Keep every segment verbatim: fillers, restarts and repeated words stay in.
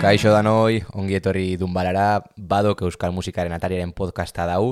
Kaixo danoi, ongi etorri Dunbalara, badok euskal musikaren atariaren podcasta dau,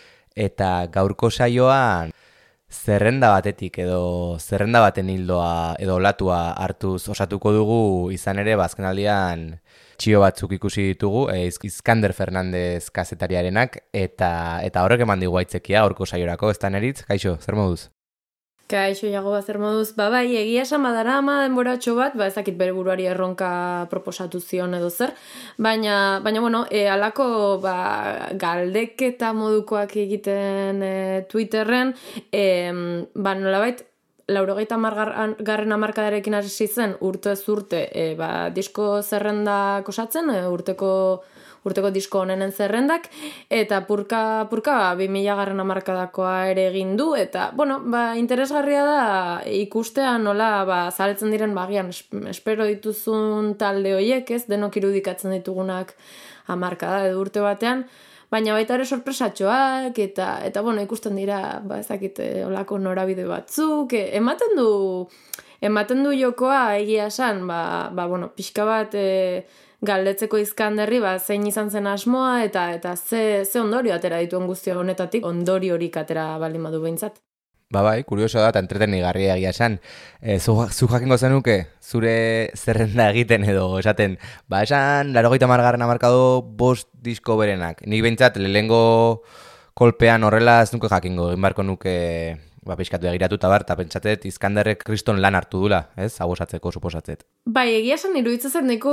eta gaurko saioan zerrenda batetik edo zerrenda baten hildoa edo olatua hartuz osatuko dugu, izan ere bazkenaldian txio batzuk ikusi ditugu, e, Izkander Fernandez kazetariarenak, eta eta horrek eman digu aitzekia gaurko saiorako, ez da neritz? Kaixo, zer moduz? Kaixo, jago zer moduz, ba bai, egia esan badara ama denboratxo bat, ba ezakit bere buruari erronka proposatu zion edo zer, baina, baina bueno, e, alako ba, galdeketa modukoak egiten e, Twitterren, e, ba nolabait, laurogeita garren hamarkadarekin hasi zen urtez urte e, ba, disko zerrendak osatzen, e, urteko urteko disko honenen zerrendak, eta purka, purka ba, bi mila garren hamarkadakoa ere egin du, eta, bueno, ba, interesgarria da ikustea nola, ba, zaletzen diren, bagian, espero dituzun talde hoiek, ez, denok irudikatzen ditugunak hamarkada edo urte batean, baina baita ere sorpresatxoak, eta, eta bueno, ikusten dira, ba, ezakit, olako norabide batzuk, e, ematen du, ematen du jokoa egia esan, ba, ba, bueno, pixka bat, e, galdetzeko Izkanderri, ba, zein izan zen asmoa, eta eta ze, ze ondorio atera dituen guzti honetatik, ondoriorik atera baldin badu behintzat. Ba bai, kurioso da, eta entretenigarria egia esan. E, zu, zu jakingo zenuke, zure zerrenda egiten edo esaten, ba esan, laurogeita hamargarren hamarkado bost disko berenak. Nik behintzat, lehengo kolpean horrela ez nuke jakingo, egin barko nuke ba, pixkatu egiratu eta bar, eta pentsatet Izkanderrek kriston lan hartu dula, ez? Agosatzeko, suposatzet. Bai, egia esan iruditzen nahiko,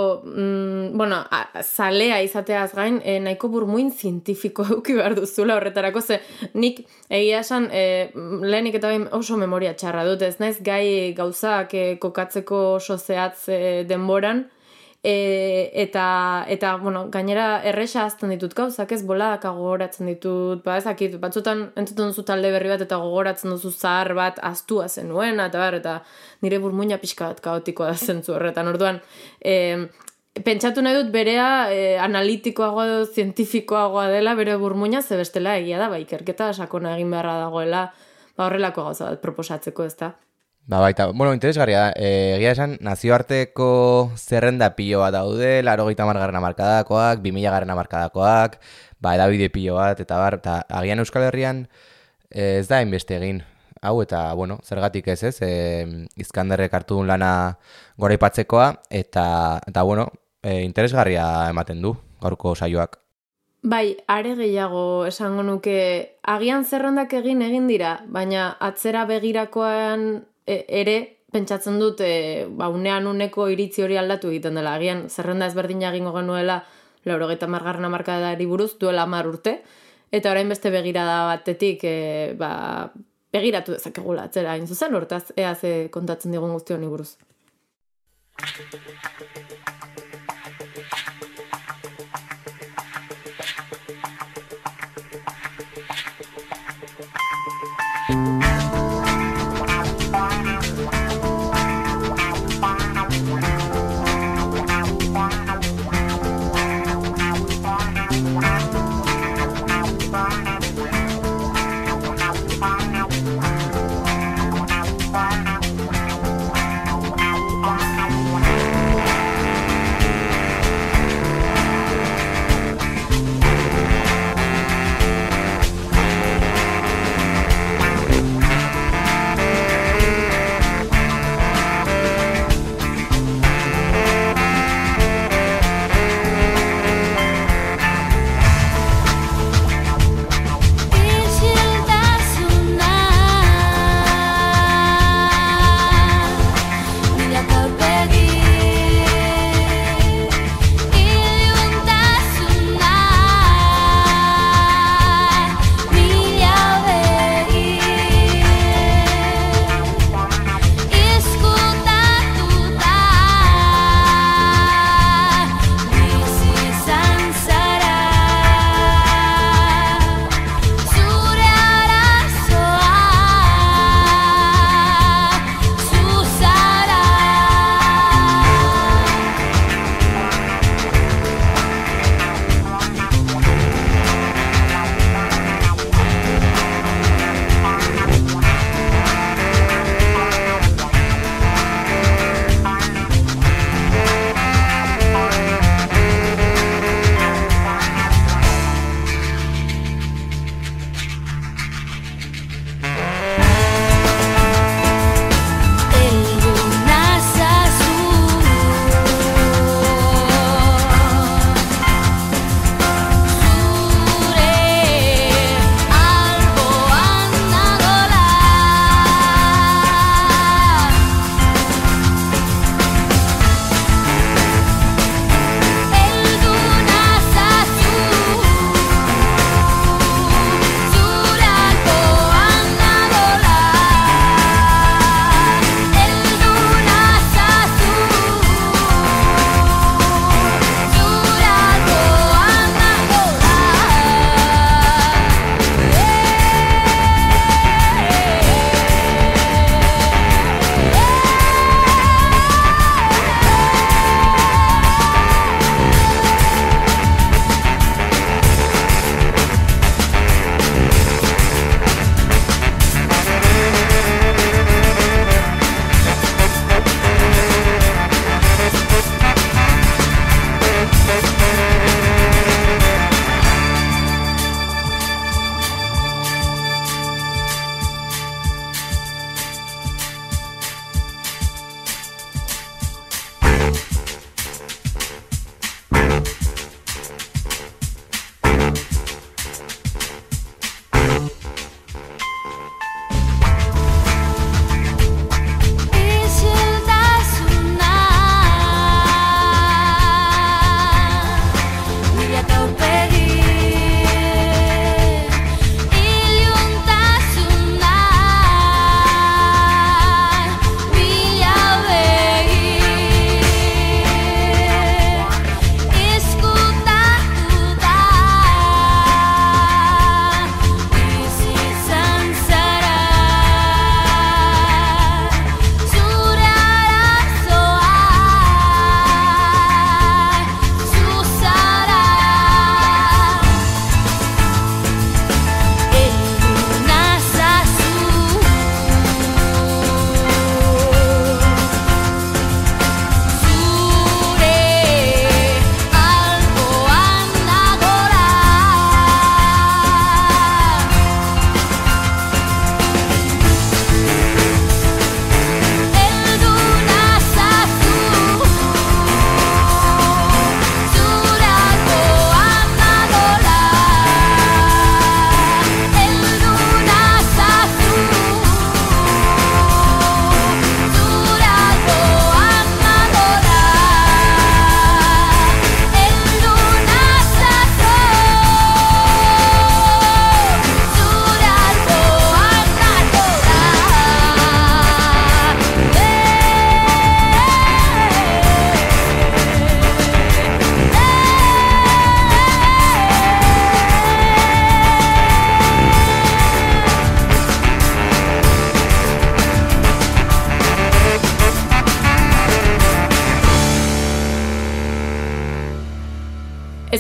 mm, bueno, a, zalea izateaz gain, e, nahiko burmuin zientifiko eduki behar duzula horretarako, ze nik egia esan, e, lehenik eta bain oso memoria txarra dut, ez naiz gai gauzak e, kokatzeko oso zehatz e, denboran, E, eta, eta, bueno, gainera erresa azten ditut gauzak, ez boladaka gogoratzen ditut, ba ezakit, batzutan entzuten duzu talde berri bat eta gogoratzen duzu zahar bat astua zenuen, eta bar, eta nire burmuina pixka bat kaotikoa da zentzu horretan, orduan, e, pentsatu nahi dut berea e, analitikoagoa edo zientifikoagoa dela bere burmuina, ze bestela egia da, ba, ikerketa sakona egin beharra dagoela, ba horrelako gauza bat proposatzeko, ez da. Ba, baita, bueno, interesgarria da. E, egia esan, nazioarteko zerrenda pilo bat daude, laurogeita hamargarren hamarkadakoak, bi mila garren hamarkadakoak, ba, edabide pilo bat, eta bar, eta agian Euskal Herrian ez da hainbeste egin. Hau, eta, bueno, zergatik ez ez, e, Izkanderrek hartu duen lana goraipatzekoa, eta, eta bueno, e, interesgarria ematen du, gaurko saioak. Bai, are gehiago esango nuke, agian zerrendak egin egin dira, baina atzera begirakoan e, ere, pentsatzen dut, e, ba, unean uneko iritzi hori aldatu egiten dela. Agian zerrenda ezberdina egingo genuela laurogeita hamargarren hamarkadari buruz duela hamar urte, eta orain beste begirada batetik e, ba, begiratu dezakegula atzera hain zuzen, hortaz ea ze kontatzen digun guzti honi buruz.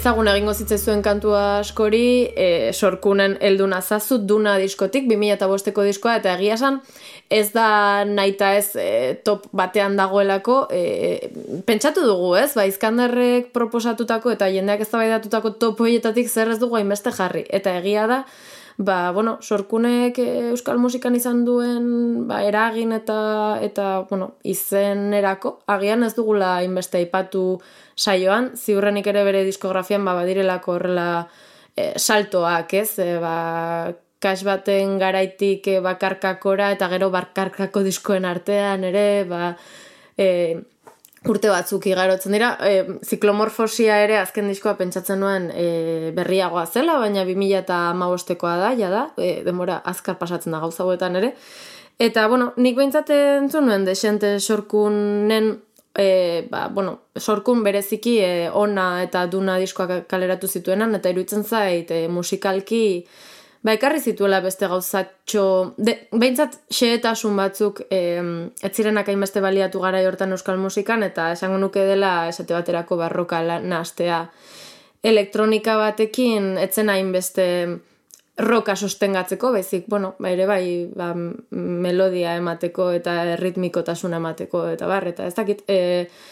ezagun egingo zitzaizuen kantua askori, e, sorkunen helduna zazu, duna diskotik, bi mila bosteko diskoa, eta egia esan, ez da naita ez e, top batean dagoelako, e, pentsatu dugu, ez? Ba, Iskandarrek proposatutako eta jendeak eztabaidatutako top horietatik zer ez dugu hainbeste jarri. Eta egia da, ba, bueno, sorkunek euskal musikan izan duen ba, eragin eta, eta bueno, izenerako, agian ez dugula hainbeste aipatu saioan, ziurrenik ere bere diskografian ba, badirelako horrela e, saltoak, ez? E, ba, kas baten garaitik e, bakarkakora eta gero bakarkako diskoen artean ere, ba, e, urte batzuk igarotzen dira. E, ziklomorfosia ere azken diskoa pentsatzen nuen e, berriagoa zela, baina bi mila hamabostekoa da, ja da, e, denbora azkar pasatzen da gauza hauetan ere. Eta, bueno, nik behintzate entzun nuen desente sorkunen, e, ba, bueno, sorkun bereziki e, ona eta duna diskoak kaleratu zituenan, eta iruditzen zait e, musikalki ba, ekarri zituela beste gauzatxo, de, behintzat xehetasun batzuk e, ez zirenak hainbeste baliatu gara hortan euskal musikan, eta esango nuke dela esate baterako barroka nahastea elektronika batekin, etzen hainbeste roka sostengatzeko, bezik, bueno, ba, ere bai ba, melodia emateko eta ritmikotasuna emateko, eta bar, eta ez dakit, e,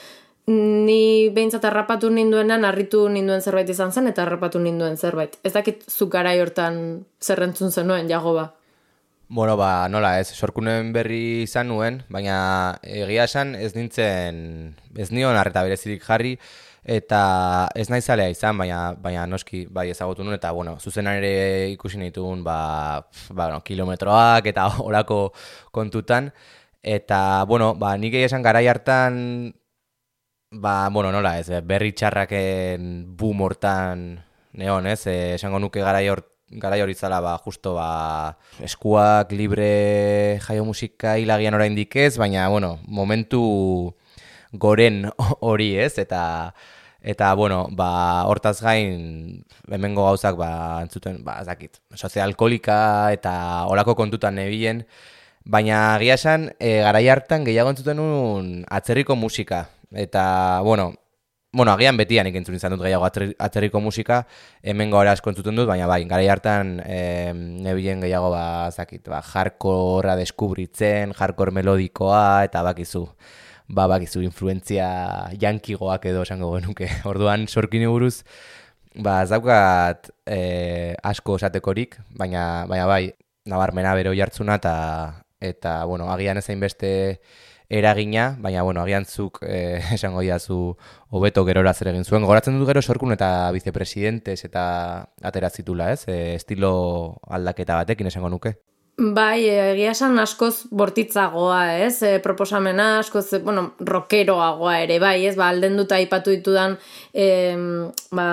ni behintzat harrapatu ninduenan, harritu ninduen zerbait izan zen, eta harrapatu ninduen zerbait. Ez dakit zuk garai hortan zerrentzun zenuen, Jagoba? Bueno, ba, nola ez, sorkunen berri izan nuen, baina egia esan ez nintzen, ez nion arreta berezirik jarri, eta ez nahi zalea izan, baina, baina noski bai ezagutu nuen, eta bueno, zuzenan ere ikusi nituen, ba, ba, no, kilometroak eta olako kontutan, eta, bueno, ba, nik egia esan garai hartan, ba, bueno, nola ez, berri txarraken boom hortan neon, ez, e, esango nuke garai hor, garai hori zala, ba, justo, ba, eskuak libre jaio musika hilagian oraindik ez, baina, bueno, momentu goren hori, ez, eta, eta, bueno, ba, hortaz gain, hemengo gauzak, ba, entzuten, ba, ez dakit, sozia alkoholika eta olako kontutan nebilen, baina egia esan, e, garai hartan gehiago entzuten un atzerriko musika, eta, bueno, bueno, agian betian ikentzun izan dut gehiago atzerriko musika, hemen gaur asko entzuten dut, baina bai, garai hartan e, nebilen gehiago, ba, zakit, ba, hardcorea deskubritzen, hardcore melodikoa, eta bakizu, ba, bakizu, influentzia yankigoak edo esango genuke. Orduan, sorkini buruz, ba, ez daukat e, asko esatekorik, baina, baina bai, nabarmena bere oihartzuna, eta, eta, bueno, agian ezain beste eragina, baina, bueno, agian zuk eh, esango diazu hobeto gerora zer egin zuen. Goratzen dut gero sorkun eta vicepresidentes eta atera zitula, ez? E, estilo aldaketa batekin esango nuke. Bai, egia esan askoz bortitzagoa, ez? E, proposamena askoz, bueno, rockeroagoa ere, bai, ez? Ba, alden dut aipatu ditudan e, ba,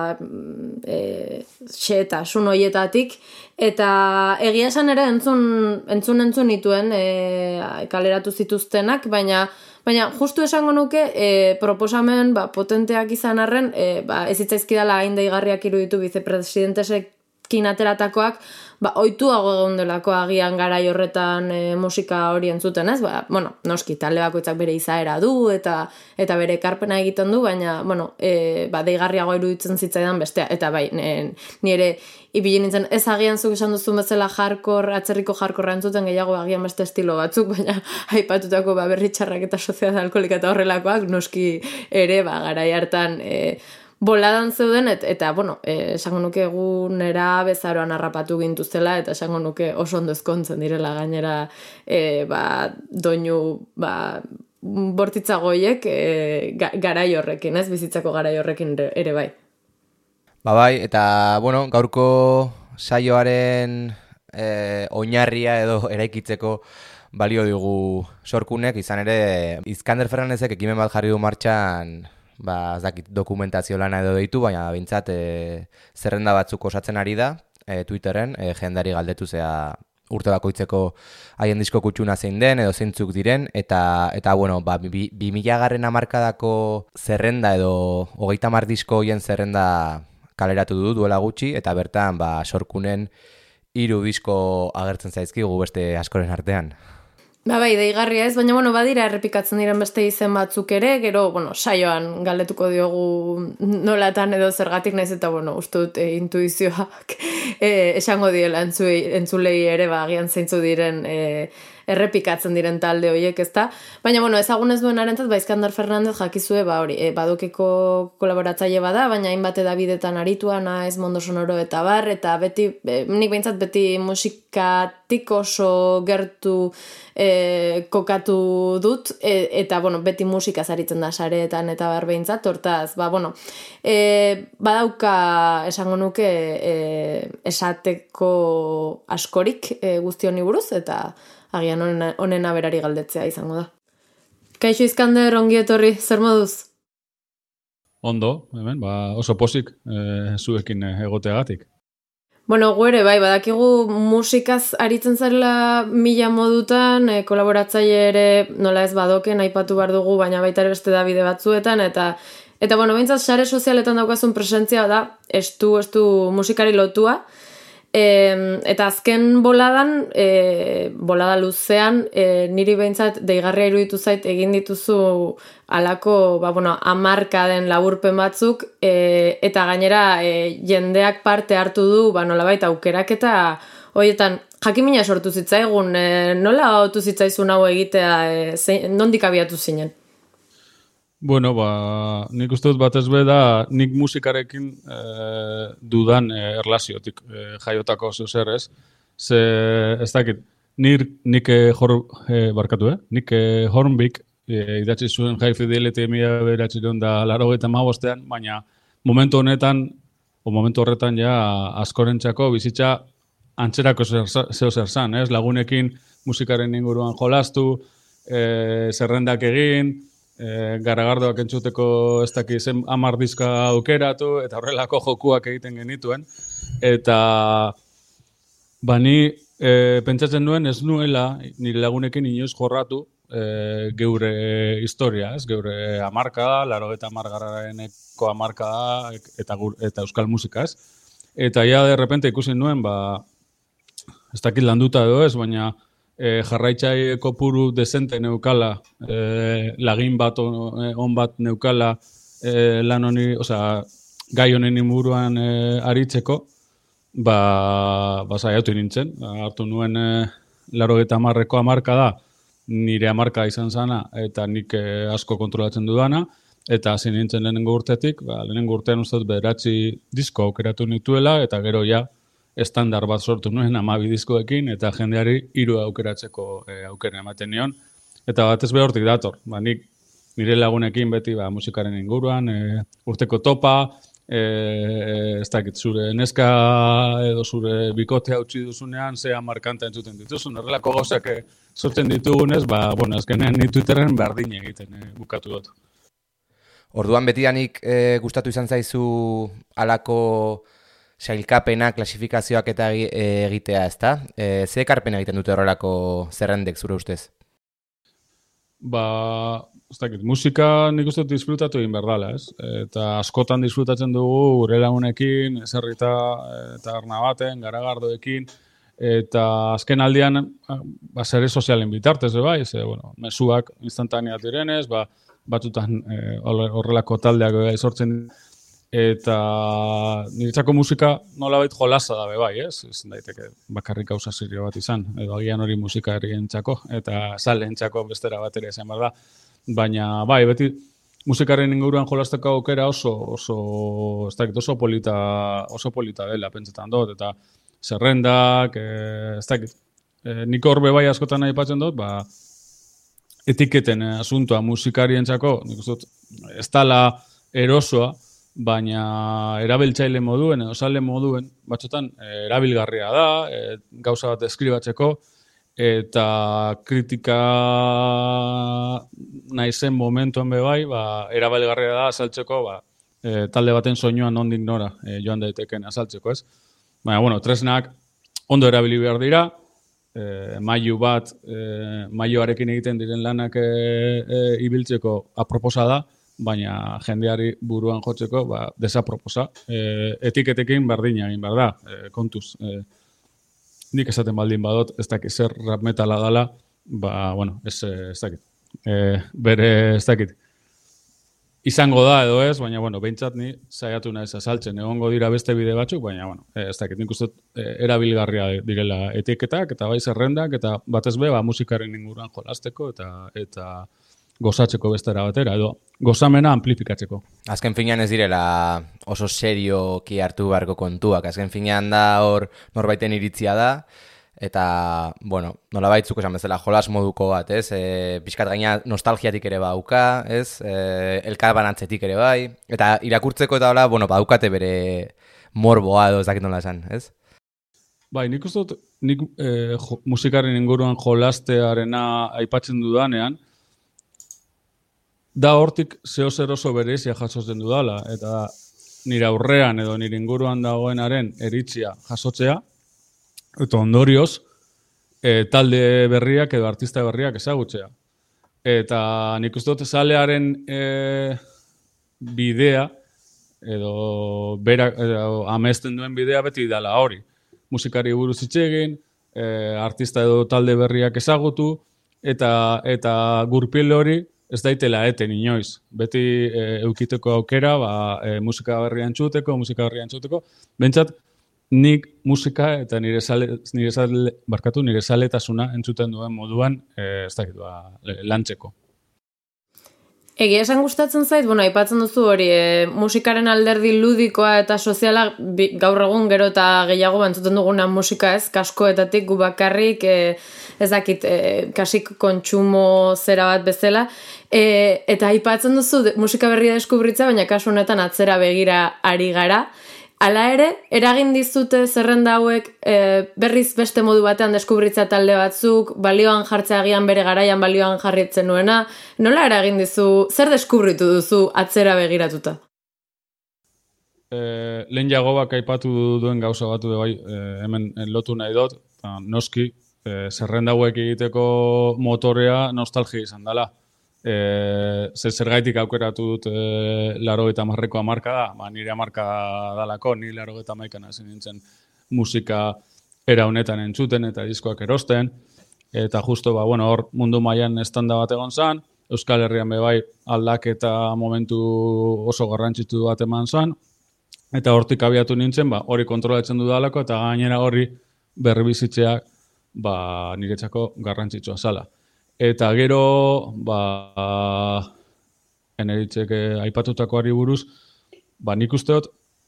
e, xeta, sun hoietatik, eta egia esan ere entzun entzun, entzun nituen e, kaleratu zituztenak, baina Baina, justu esango nuke, e, proposamen ba, potenteak izan arren, e, ba, ez itzaizkidala hain deigarriak iruditu vicepresidentesekin ateratakoak, ba, oituago egon delako agian garai horretan e, musika hori entzuten, ez? Ba, bueno, noski, talde bakoitzak bere izaera du, eta eta bere ekarpena egiten du, baina, bueno, e, ba, deigarriago iruditzen zitzaidan bestea, eta bai, ni ere ibili nintzen, ez agian zuk esan duzun bezala hardcore, atzerriko hardcore entzuten gehiago agian beste estilo batzuk, baina aipatutako ba, berri txarrak eta sozial alkoholika eta horrelakoak, noski ere, ba, garai hartan e, boladan zeuden, et, eta, bueno, e, esango nuke egunera bezaroan harrapatu gintuztela, eta esango nuke oso ondo ezkontzen direla gainera, e, ba, doinu, ba, bortitzagoiek e, ga, garai horrekin, ez, bizitzako garai horrekin ere bai. Ba bai, eta, bueno, gaurko saioaren e, oinarria edo eraikitzeko balio digu sorkunek, izan ere, Iskander Fernandezek ekimen bat jarri du martxan, ba, ez dakit, dokumentazio lana edo deitu, baina bintzat e, zerrenda batzuk osatzen ari da, e, Twitteren, e, jendari galdetu zea urte bakoitzeko haien disko kutsuna zein den, edo zeintzuk diren, eta, eta bueno, ba, bi, bi mila garren hamarkadako zerrenda edo hogeita hamar disko hoien zerrenda kaleratu du duela gutxi, eta bertan ba, sorkunen hiru disko agertzen zaizkigu beste askoren artean. Ba bai, deigarria ez, baina bueno, badira errepikatzen diren beste izen batzuk ere, gero, bueno, saioan galdetuko diogu nolatan edo zergatik naiz eta, bueno, uste dut e, intuizioak e, esango diela entzulei, entzulei ere, ba, agian zeintzu diren e, errepikatzen diren talde horiek, ezta? Baina, bueno, ezagunez duen arentzat, ba, Iskandar Fernandez jakizue, ba, hori, e, badokeko kolaboratzaile bada, baina hainbat edabidetan aritua, naiz, Mondo Sonoro eta bar, eta beti, e, nik behintzat beti musikatik oso gertu e, kokatu dut, e, eta, bueno, beti musika zaritzen da sareetan eta bar behintzat, hortaz, ba, bueno, e, badauka esango nuke e, esateko askorik e, guzti honi buruz, eta agian onena, onena berari galdetzea izango da. Kaixo Iskander, ongi etorri, zer moduz? Ondo, hemen, ba, oso pozik e, zuekin egoteagatik. Bueno, guere, bai, badakigu musikaz aritzen zarela mila modutan, e, kolaboratzaile ere nola ez badoken aipatu behar dugu, baina baita ere beste Dabide batzuetan, eta eta bueno, behintzat sare sozialetan daukazun presentzia da, estu, estu musikari lotua, E, eta azken boladan, e, bolada luzean, e, niri behintzat deigarria iruditu zait egin dituzu alako, ba, bueno, hamarka den laburpen batzuk, e, eta gainera e, jendeak parte hartu du, ba, nolabait aukerak eta horietan jakimina sortu zitzaigun, e, nola otu zitzaizun hau egitea, e, zein, nondik abiatu zinen? Bueno, ba, nik uste dut batez be da nik musikarekin e, dudan e, erlaziotik e, jaiotako zer ez. Ze, ez dakit, nir, nik e, jor, e, barkatu, eh? Nik e, Hornbik e, idatzi zuen High Fidelity mila bederatziehun da laurogeita hamabostean, baina momentu honetan, o momentu horretan ja askorentzako bizitza antzerako zeo zer zan, ez? Lagunekin musikaren inguruan jolastu, e, zerrendak egin, E, garagardoak entzuteko ez daki zen hamar diska aukeratu eta horrelako jokuak egiten genituen eta ba ni e, pentsatzen nuen ez nuela nire lagunekin inoiz jorratu e, geure historia, ez geure hamarkada, laurogeita hamar garrareneko hamarkada eta eta euskal musika, ez? Eta ja de repente ikusi nuen ba ez dakit landuta edo ez, baina E, jarraitzai kopuru desente neukala, e, lagin bat on, on bat neukala e, lan honi, osea, gai honen inguruan e, aritzeko, ba, ba saiatu nintzen, hartu nuen e, laurogeita hamarreko hamarka da, nire hamarka izan zana, eta nik e, asko kontrolatzen dudana, eta hasi nintzen lehenengo urtetik, ba, lehenengo urtean uste dut bederatzi disko aukeratu nituela, eta gero ja, estandar bat sortu nuen hamabi diskoekin eta jendeari hiru aukeratzeko e, aukera ematen nion eta batez be hortik dator. Ba, nik nire lagunekin beti ba, musikaren inguruan e, urteko topa, e, ez dakit zure neska edo zure bikotea utzi duzunean zea markanta entzuten dituzun, horrelako gauzak e, sortzen ditugunez, ba, bueno, azkenean ni Twitterren berdin egiten e, bukatu dut. Orduan betidanik e, gustatu izan zaizu alako sailkapena, klasifikazioak eta egitea, ezta? E, ze ekarpena egiten dute horrelako zerrendek zure ustez? Ba, ez dakit, musika nik uste disfrutatu egin behar dela, ez? Eta askotan disfrutatzen dugu gure lagunekin, eserrita eta arna baten, garagardoekin, eta azken aldian, ba, sare sozialen bitartez, bai, ze, bueno, mezuak instantaneat direnez, ba, batzutan e, horrelako taldeak bai sortzen eta niretzako musika nolabait jolasa da bai, ez? Ez daiteke bakarrik gauza serio bat izan, edo agian hori musika herrientzako eta zalentzako bestera bat ere izan behar da. Baina bai, beti musikaren inguruan jolasteko aukera oso oso ez dakit, oso polita, oso polita dela pentsetan dut eta zerrendak, eh, ez dakit. Eh, nik horbe bai askotan aipatzen dut, ba etiketen eh, asuntoa musikarientzako, nik uste dut ez dela erosoa, baina erabiltzaile moduen edo sale moduen batzutan e, erabilgarria da, e, gauza bat deskribatzeko eta kritika naizen momentuan be bai, ba erabilgarria da azaltzeko, ba e, talde baten soinuan nondik nora e, joan daiteken azaltzeko, ez? Baina bueno, tresnak ondo erabili behar dira, e, mailu bat, e, mailuarekin egiten diren lanak e, e, ibiltzeko aproposa da. Baina jendeari buruan jotzeko ba, desaproposa. E, etiketekin berdina egin behar da, e, kontuz. E, nik esaten baldin badot, ez dakit zer rap metala dala, ba, bueno, ez, ez dakit. E, bere, ez dakit. Izango da edo ez, baina, bueno, behintzat ni saiatu naiz azaltzen. Egongo dira beste bide batzuk, baina, bueno, ez dakit, nik uste erabilgarria direla etiketak, eta bai zerrendak, eta batez be, ba, musikaren inguruan jolasteko, eta eta gozatzeko bestera batera, edo gozamena amplifikatzeko. Azken finean ez direla oso serioki hartu beharko kontuak. Azken finean da hor norbaiten iritzia da, eta, bueno, nola baitzuk esan bezala jolas moduko bat, ez? E, Piskat gaina nostalgiatik ere bauka, ez? E, elkar banantzetik ere bai. Eta irakurtzeko eta hola, bueno, baukate bere morboa edo ez dakit nola esan, ez? Bai, nik uste dut, nik e, jo, musikaren inguruan jolastearena aipatzen dudanean, da hortik zeo zer oso berezia jasotzen dudala, eta nire aurrean edo nire inguruan dagoenaren eritzia jasotzea, eta ondorioz, e, talde berriak edo artista berriak ezagutzea. Eta nik uste dut zalearen e, bidea, edo, bera, edo amesten duen bidea beti dala hori. Musikari buruz hitz egin, e, artista edo talde berriak ezagutu, eta, eta gurpil hori ez daitela eten inoiz. Beti e, eukiteko aukera, ba, e, musika berria entzuteko, musika berria entzuteko. Bentsat, nik musika eta nire sale, nire sale, barkatu, nire saletasuna entzuten duen moduan, e, ez dakit, ba, lantzeko. Egia esan gustatzen zait, bueno, aipatzen duzu hori, e, musikaren alderdi ludikoa eta soziala bi, gaur egun gero eta gehiago entzuten duguna musika ez, kaskoetatik gu bakarrik, e, ez dakit, e, kasik kontsumo zera bat bezala, e, eta aipatzen duzu de, musika berria deskubritza, baina kasu honetan atzera begira ari gara. Hala ere, eragin dizute zerrenda hauek e, berriz beste modu batean deskubritza talde batzuk, balioan jartzea agian bere garaian balioan jarritzen nuena. Nola eragin dizu, zer deskubritu duzu atzera begiratuta? E, lehen jagobak aipatu duen gauza batu bai, e, hemen lotu nahi dut, noski, e, zerrenda hauek egiteko motorea nostalgia izan dela. E, zer zergaitik aukeratu dut e, laro eta marreko amarka da, ba, nire amarka dalako, ni laro eta maikan hasi nintzen musika era honetan entzuten eta diskoak erosten, eta justo, ba, bueno, hor mundu mailan estanda bat egon zan, Euskal Herrian be bai aldaketa momentu oso garrantzitsu bat eman zan, eta hortik abiatu nintzen, ba, hori kontrolatzen dudalako, eta gainera hori berribizitzeak ba, niretzako garrantzitsua zala. Eta gero, ba, eneritzek aipatutakoari buruz, ba, nik usteot,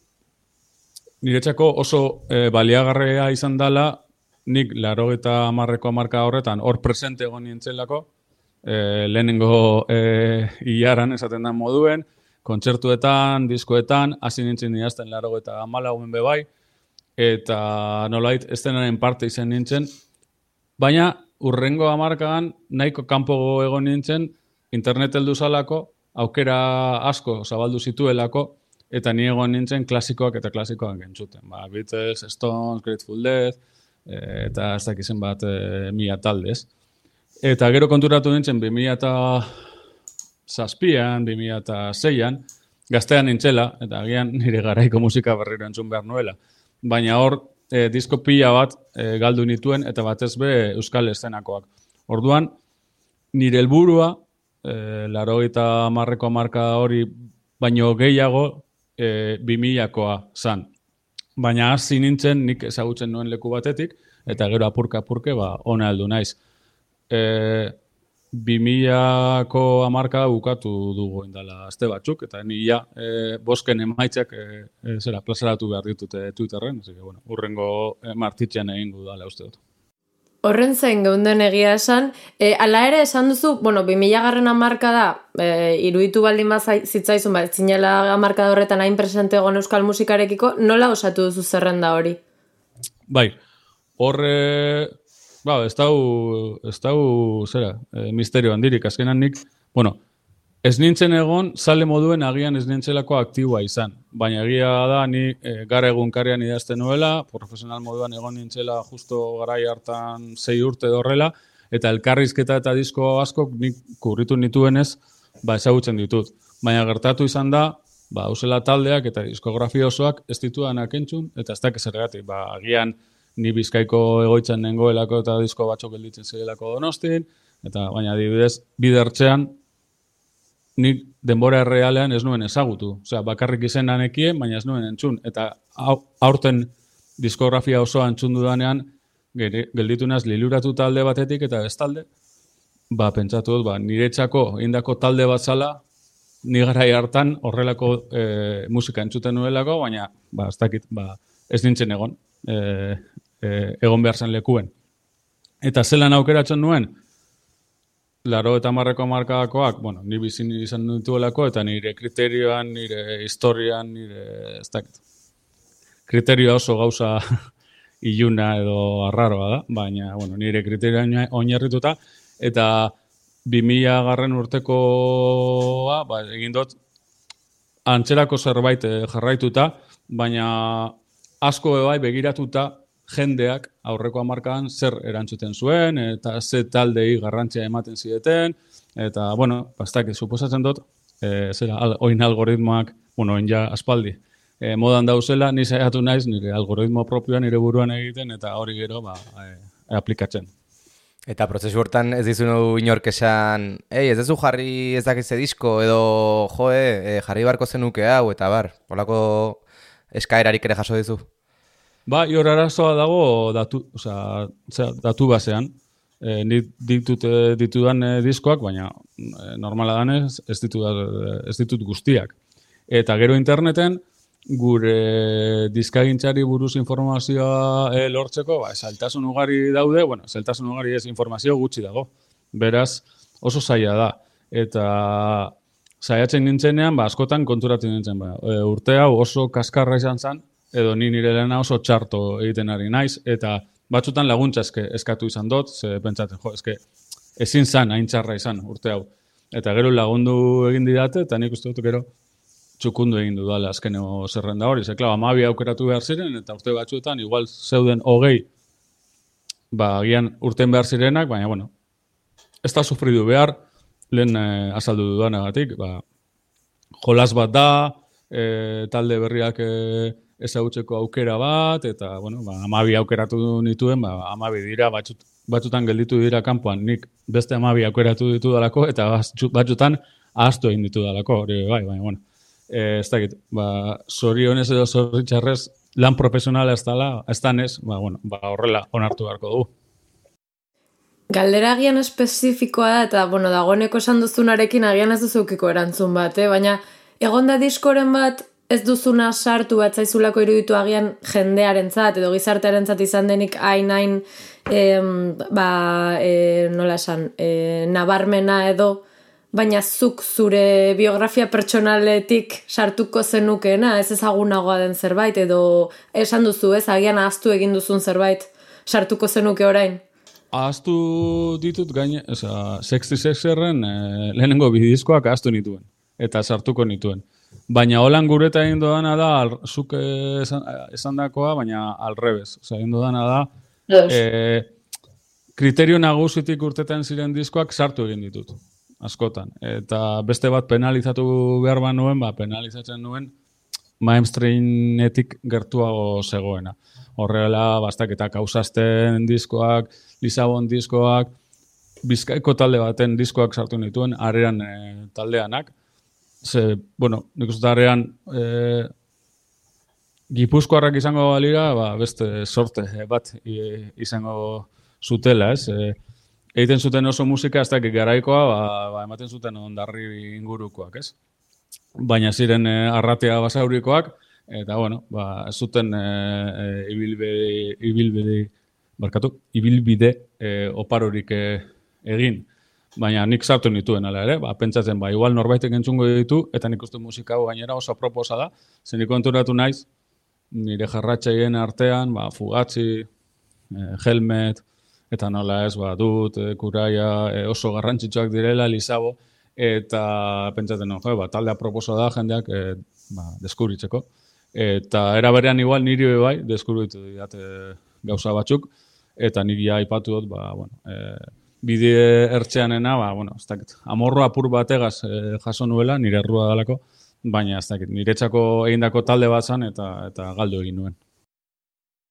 niretzako oso e, baliagarrea izan dela, nik laro eta marreko marka horretan, hor presente egon nintzelako, e, lehenengo e, hilaran esaten da moduen, kontzertuetan, diskoetan, hasi nintzen idazten laro eta amalauen bebai, eta nolait, ez denaren parte izan nintzen, baina, urrengo hamarkadan nahiko kanpo egon nintzen, internet heldu zalako, aukera asko zabaldu zituelako, eta ni egon nintzen klasikoak eta klasikoak entzuten. Ba, Beatles, Stones, Grateful Dead, eta ez dakizen bat e, mila taldez. Eta gero konturatu nintzen, bi mila zazpian, bi mila seian, gaztean nintzela, eta agian nire garaiko musika berriro entzun behar nuela. Baina hor, E, disko pila bat e, galdu nituen eta batez be euskal eszenakoak. Orduan, nire helburua, e, laro eta marreko marka hori baino gehiago e, bimilakoa zan. Baina hasi nintzen nik ezagutzen nuen leku batetik eta gero apurka-apurke ba, ona heldu naiz. E, bimilako hamarka bukatu dugu indala aste batzuk, eta ni ja, e, bosken emaitzak e, e, zera, plazaratu behar ditute Twitterren, ez bueno, urrengo e, martitzean egingo dala uste dut. Horren zain geunden egia esan, e, ala ere esan duzu, bueno, bimila garren hamarka da, e, iruditu baldin bat zitzaizun, bat zinela hamarka horretan hain presente egon euskal musikarekiko, nola osatu duzu zerrenda hori? Bai, horre... Ba, ez dau, ez dau, zera, e, misterio handirik, azkenan nik, bueno, ez nintzen egon, sale moduen agian ez nintzelako aktiboa izan, baina egia da, ni e, gara egunkarrian idazten nuela, profesional moduan egon nintzela justo garai hartan sei urte dorrela, eta elkarrizketa eta disko askok nik kurritu nituenez, ba, ezagutzen ditut. Baina gertatu izan da, ba, hausela taldeak eta diskografia osoak ez ditudanak entzun, eta ez dakiz zergatik, ba, agian, ni Bizkaiko egoitzen nengoelako eta disko batzuk gelditzen zirelako Donostin, eta baina adibidez, bidertzean, nik denbora errealean ez nuen ezagutu. Osea, bakarrik izena nekien, baina ez nuen entzun. Eta aurten diskografia osoa entzun dudanean, gelditu naz liluratu talde batetik eta bestalde, ba, pentsatu dut, ba, niretzako indako talde bat zala, ni garai hartan horrelako e, musika entzuten nuelako, baina ba, ez dakit, ba, ez nintzen egon, e, e, egon behar zen lekuen. Eta zelan aukeratzen nuen, laro eta marreko markadakoak, bueno, ni bizin izan dituelako, eta nire kriterioan, nire historian, nire, ez dakit, kriterioa oso gauza iluna edo arraroa da, baina, bueno, nire kriterioan oinarrituta, eta bi mila garren urtekoa, ba, egin dut, antzerako zerbait jarraituta, baina asko bai begiratuta jendeak aurreko hamarkadan zer erantzuten zuen, eta ze taldei garrantzia ematen zideten, eta, bueno, bastak, suposatzen dut, e, zera, al, oin algoritmoak, bueno, oin ja aspaldi, e, modan dauzela, ni saiatu naiz, nire algoritmo propioa nire buruan egiten, eta hori gero, ba, e, aplikatzen. Eta prozesu hortan ez dizunu inork esan, ei, ez dezu jarri ez dakitze disko, edo, joe, jarri barko zenuke hau, eta bar, holako eskaerarik ere jaso dizu? Ba, hor arazoa dago datu, osea, datu basean. E, ditut ditudan e, diskoak, baina e, normala danez ez ditut, ez ditut guztiak. Eta gero interneten, gure diskagintzari buruz informazioa e, lortzeko, ba, zailtasun ugari daude, bueno, zailtasun ugari ez informazio gutxi dago. Beraz, oso zaila da. Eta saiatzen nintzenean, ba, askotan konturatzen nintzen. Ba, e, urte hau oso kaskarra izan zen, edo ni nire lehena oso txarto egiten ari naiz, eta batzutan laguntza eske, eskatu izan dut, ze pentsatzen, jo, eske, ezin zan, hain txarra izan urte hau. Eta gero lagundu egin didate, eta nik uste dut gero txukundu egin dudala azkeneko zerrenda hori. Ze, klar, hamabi aukeratu behar ziren, eta urte batzuetan, igual zeuden hogei, ba, agian urten behar zirenak, baina, bueno, ez da sufridu behar, lehen eh, azaldu dudanagatik, ba, jolas bat da, eh, talde berriak eh, ezagutzeko aukera bat, eta, bueno, ba, hamabi aukeratu nituen, ba, hamabi dira, batzut, batzutan gelditu dira kanpoan, nik beste hamabi aukeratu ditu dalako, eta batzutan ahaztu egin ditu dalako, hori bai, baina, bueno, e, ez dakit, ba, zorionez edo zorritxarrez, lan profesionala ez dala, ez danez, ba, bueno, ba, horrela onartu beharko dugu. Galdera agian espezifikoa da, eta, bueno, dagoeneko esan duzunarekin agian ez duzukiko erantzun bat, eh? Baina, egonda diskoren bat, ez duzuna sartu bat zaizulako iruditu agian jendearentzat edo gizartearentzat izan denik hain-hain ba, e, nola esan, e, nabarmena edo, baina zuk zure biografia pertsonaletik sartuko zenukeena, ez ezagunagoa den zerbait, edo esan duzu ez, agian ahaztu egin duzun zerbait, sartuko zenuke orain? Ahaztu ditut gaine, oza, sexty sexerren eh, lehenengo bidizkoak ahaztu nituen, eta sartuko nituen. Baina holan gureta egin dudana da, al, zuk esan, esan dakoa, baina alrebez. Osa, egin dudana da, yes. e, kriterio nagusitik urtetan ziren diskoak sartu egin ditut, askotan. Eta beste bat penalizatu behar ba nuen, ba, penalizatzen nuen mainstreametik gertuago zegoena. Horrela, bastak eta kausasten diskoak, Lisabon diskoak, Bizkaiko talde baten diskoak sartu nituen, areran e, taldeanak. Ze, bueno, nik uste arean e, Gipuzkoarrak izango balira, ba, beste sorte bat izango zutela, ez? E, egiten zuten oso musika, ez dakik garaikoa, ba, ba, ematen zuten ondarri ingurukoak, ez? Baina ziren e, arratea basaurikoak, eta, bueno, ba, ez zuten e, e, ibilbide, ibilbide, barkatu, ibilbide e, oparorik e, egin. Baina nik sartu nituen, ala ere, ba, pentsatzen, ba, igual norbaitek entzungo ditu, eta nik uste musika hau gainera oso proposa da, zen nik konturatu naiz, nire jarratzaien artean, ba, Fugatzi, eh, Helmet, eta nola ez, ba, Dut, eh, Kuraia, eh, oso garrantzitsuak direla, Lisabo, eta pentsatzen, no, jo, ba, taldea proposa da, jendeak, eh, ba, deskubritzeko. Eta era berean igual niri bai, deskubritu didate gauza batzuk, eta nik ja aipatu dut, ba, bueno, eh, bide ertzeanena, ba, bueno, ez dakit, amorro apur bategaz eh, jaso nuela, nire errua dalako, baina ez dakit, niretzako egindako talde bat zan eta, eta galdu egin nuen.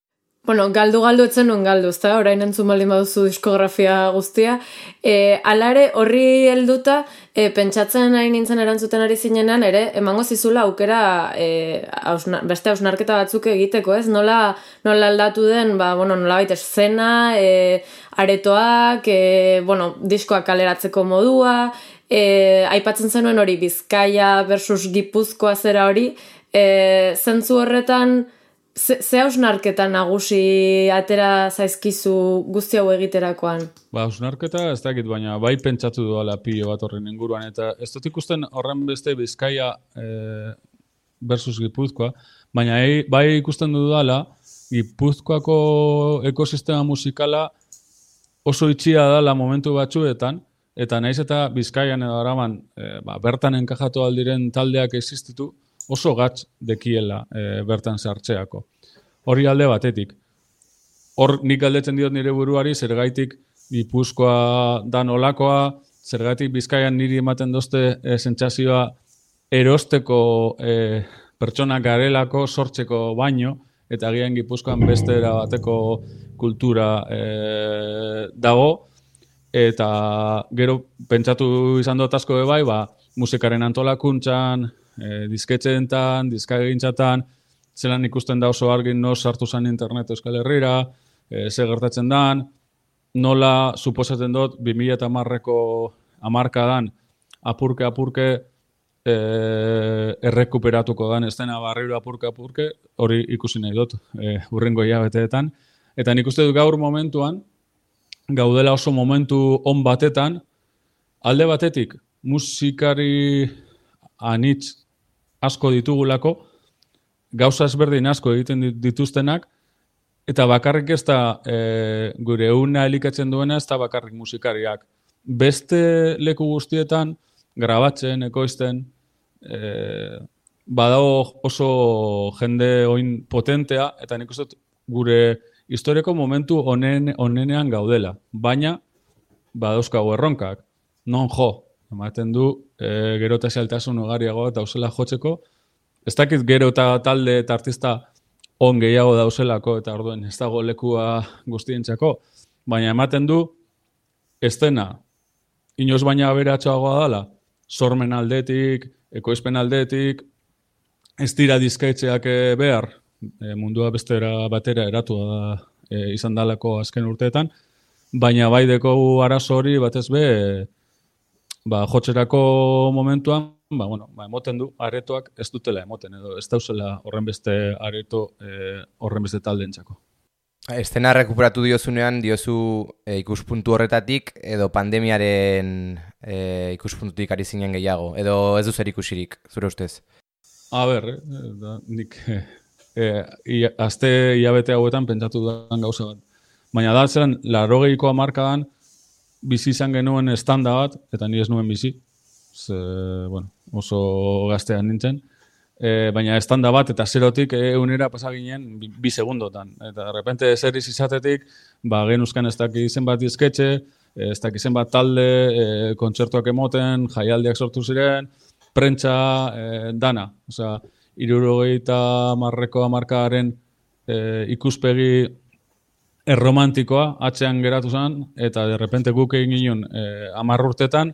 Bueno, galdu galdu etzen nuen galdu, ezta? Orain entzun baldin baduzu diskografia guztia. E, alare, horri helduta, e, pentsatzen ari nintzen erantzuten ari zinenan, ere, emango zizula aukera e, ausna, beste hausnarketa batzuk egiteko, ez? Nola, nola aldatu den, ba, bueno, nola baita eszena, e, aretoak, e, bueno, diskoak kaleratzeko modua, e, aipatzen zenuen hori Bizkaia versus Gipuzkoa zera hori, e, zentzu horretan, Ze, ze hausnarketa nagusi atera zaizkizu guzti hau egiterakoan? Ba, hausnarketa ez dakit, baina bai pentsatu duela pilo bat horren inguruan, eta ez dut ikusten horren beste Bizkaia e, versus Gipuzkoa, baina ei, bai ikusten dudala Gipuzkoako ekosistema musikala oso itxia dala momentu batzuetan, eta naiz eta Bizkaian edo araman e, ba, bertan enkajatu aldiren taldeak existitu, oso gatz dekiela e, bertan sartzeako. Hori alde batetik. Hor nik galdetzen diot nire buruari, zergaitik Gipuzkoa dan olakoa, zergaitik Bizkaian niri ematen dozte e, sentsazioa erosteko e, pertsonak garelako sortzeko baino, eta agian Gipuzkoan beste era bateko kultura e, dago, eta gero pentsatu izan dut asko bebai, ba, musikaren antolakuntzan, E, disketxeentan, diskagintzatan, zelan ikusten da oso argin no sartu zen internet Euskal Herrira, e, ze gertatzen dan, nola suposatzen dut bi mila hamarreko hamarkadan apurke-apurke e, errekuperatuko dan estena barriro apurke-apurke, hori ikusi nahi dut e, hurrengo hilabeteetan. Eta nik uste dut gaur momentuan, gaudela oso momentu on batetan, alde batetik musikari anitz asko ditugulako, gauza ezberdin asko egiten dituztenak, eta bakarrik ez da e, gure una elikatzen duena, ez da bakarrik musikariak. Beste leku guztietan, grabatzen, ekoizten, e, badago oso jende oin potentea, eta nik uste gure historiako momentu onen, onenean gaudela. Baina, badauzkago erronkak. Non jo, ematen du, e, gero eta xaltasun ugariago eta dauzela jotzeko. Ez dakit gero eta talde eta artista on gehiago dauzelako eta orduen ez dago lekua guztientzako. Baina ematen du, estena, inoz baina aberatxoagoa dala, sormen aldetik, ekoizpen aldetik, ez dira dizkaitzeak behar, e, mundua bestera batera eratua da e, izan dalako azken urteetan, baina bai dekogu arazo hori batez be, ba, jotzerako momentuan, ba, bueno, ba, emoten du, aretoak ez dutela emoten, edo ez dauzela horren beste areto, e, horren beste taldeentzako. Estena rekuperatu diozunean, diozu e, ikuspuntu horretatik, edo pandemiaren e, ikuspuntutik ari zinen gehiago, edo ez du zer ikusirik, zure ustez? A ber, eh, da, nik e, e, azte hilabete hauetan pentsatu dudan gauza bat. Baina da, zelan, laurogeiko hamarkadan, bizi izan genuen estanda bat, eta ni ez nuen bizi, ze, bueno, oso gaztean nintzen, e, baina estanda bat eta zerotik egunera pasaginen bi, bi segundotan. Eta de repente zerriz izatetik, ba, genuzkan ez daki zenbat dizketxe, ez daki zenbat talde, e, kontzertuak emoten, jaialdiak sortu ziren, prentsa, e, dana. Osea, hirurogeita hamarreko hamarkadaren e, ikuspegi erromantikoa atzean geratu zen, eta de repente guk egin ginen eh, hamar urtetan,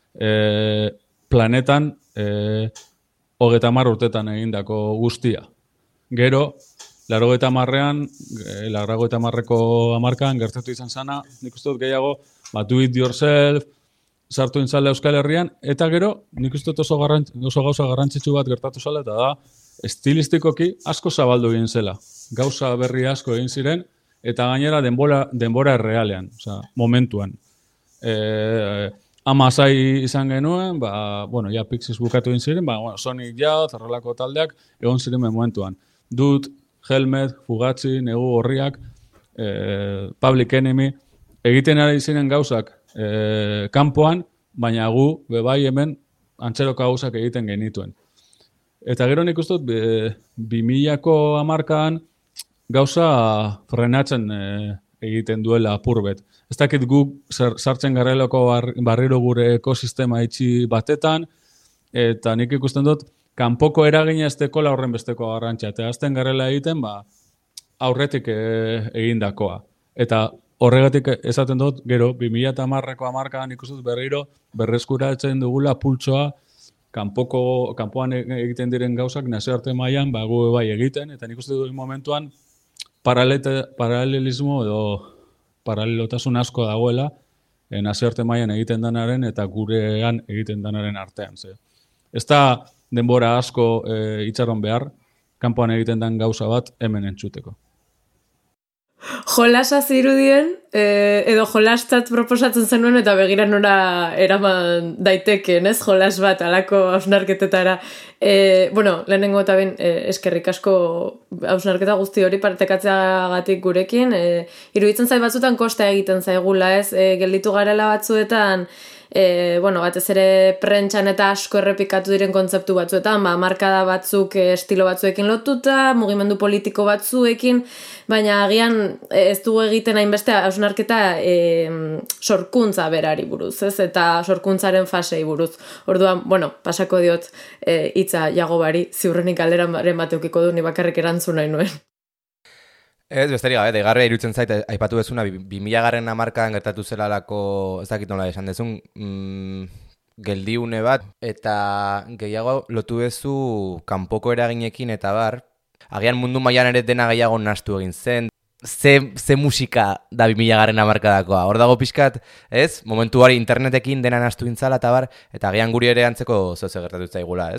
eh, planetan eh, hogeta hamar urtetan egindako guztia. Gero, laurogeita hamarrean, eh, laurogeita hamarreko hamarkan gertatu izan zana, nik uste dut gehiago, ba, do it yourself, sartu intzala Euskal Herrian, eta gero, nik uste dut oso, garrantz, oso gauza garrantzitsu bat gertatu zala, eta da, estilistikoki asko zabaldu egin zela. Gauza berri asko egin ziren, eta gainera denbora, denbora errealean, osea, momentuan. E, Amasai izan genuen, ba, bueno, ja Pixies bukatu egin ziren, ba, bueno, Sonic Youth, horrelako taldeak, egon ziren momentuan. Dut, Helmet, Fugazi, Negu Gorriak, e, Public Enemy, egiten ari ziren gauzak e, kanpoan, baina gu, bebai hemen, antzeroka gauzak egiten genituen. Eta gero nik uste dut, bi milako hamarkaan, gauza frenatzen e, egiten duela apurbet. Ez dakit guk sartzen garelako bar, barriro gure ekosistema itxi batetan, eta nik ikusten dut, kanpoko eragina ez dekola horren besteko garrantzia. Eta azten garela egiten, ba, aurretik e, egindakoa. Eta horregatik esaten dut, gero, bi mila hamareko hamarkadan ikustut berriro, berreskuratzen dugula pultsoa, kanpoko, kanpoan egiten diren gauzak, nazioarte mailan ba, gu bai egiten, eta nik uste dut momentuan, paralelismo edo paralelotasun asko dagoela, e, nazioarte mailan egiten danaren, eta gurean egiten danaren artean. Ze. Ez da denbora asko e, itxaron behar, kanpoan egiten dan gauza bat hemen entzuteko. Jolasa zirudien, eh, edo jolastat proposatzen zenuen eta begira nora eraman daiteken, ez? Jolas bat, alako hausnarketetara. Eh, bueno, lehenengo eta ben, eh, eskerrik asko hausnarketa guzti hori partekatzeagatik gurekin. Eh, iruditzen zait batzutan kosta egiten zaigula, ez? Eh, gelditu garela batzuetan, E, bueno, batez ere prentxan eta asko errepikatu diren kontzeptu batzuetan, ba, markada batzuk estilo batzuekin lotuta, mugimendu politiko batzuekin, baina agian ez dugu egiten hainbeste hausnarketa e, sorkuntza berari buruz, ez? Eta sorkuntzaren fasei buruz. Orduan, bueno, pasako diot e, hitza Jagobari, ziurrenik galderaren bateukiko du, ni bakarrik erantzun nahi nuen. Ez, besterik gabe, deigarria irutzen zait, aipatu bezuna, bi mila garren hamarkadan gertatu zelalako, ez dakit nola esan dezun, mm, geldiune bat, eta gehiago lotu bezu kanpoko eraginekin eta bar, agian mundu mailan ere dena gehiago nahastu egin zen, ze, ze musika da bi mila garren hamarkadakoa, hor dago pixkat, ez, momentuari internetekin dena nahastu gintzala eta bar, eta agian guri ere antzeko zoze gertatu zaigula, ez?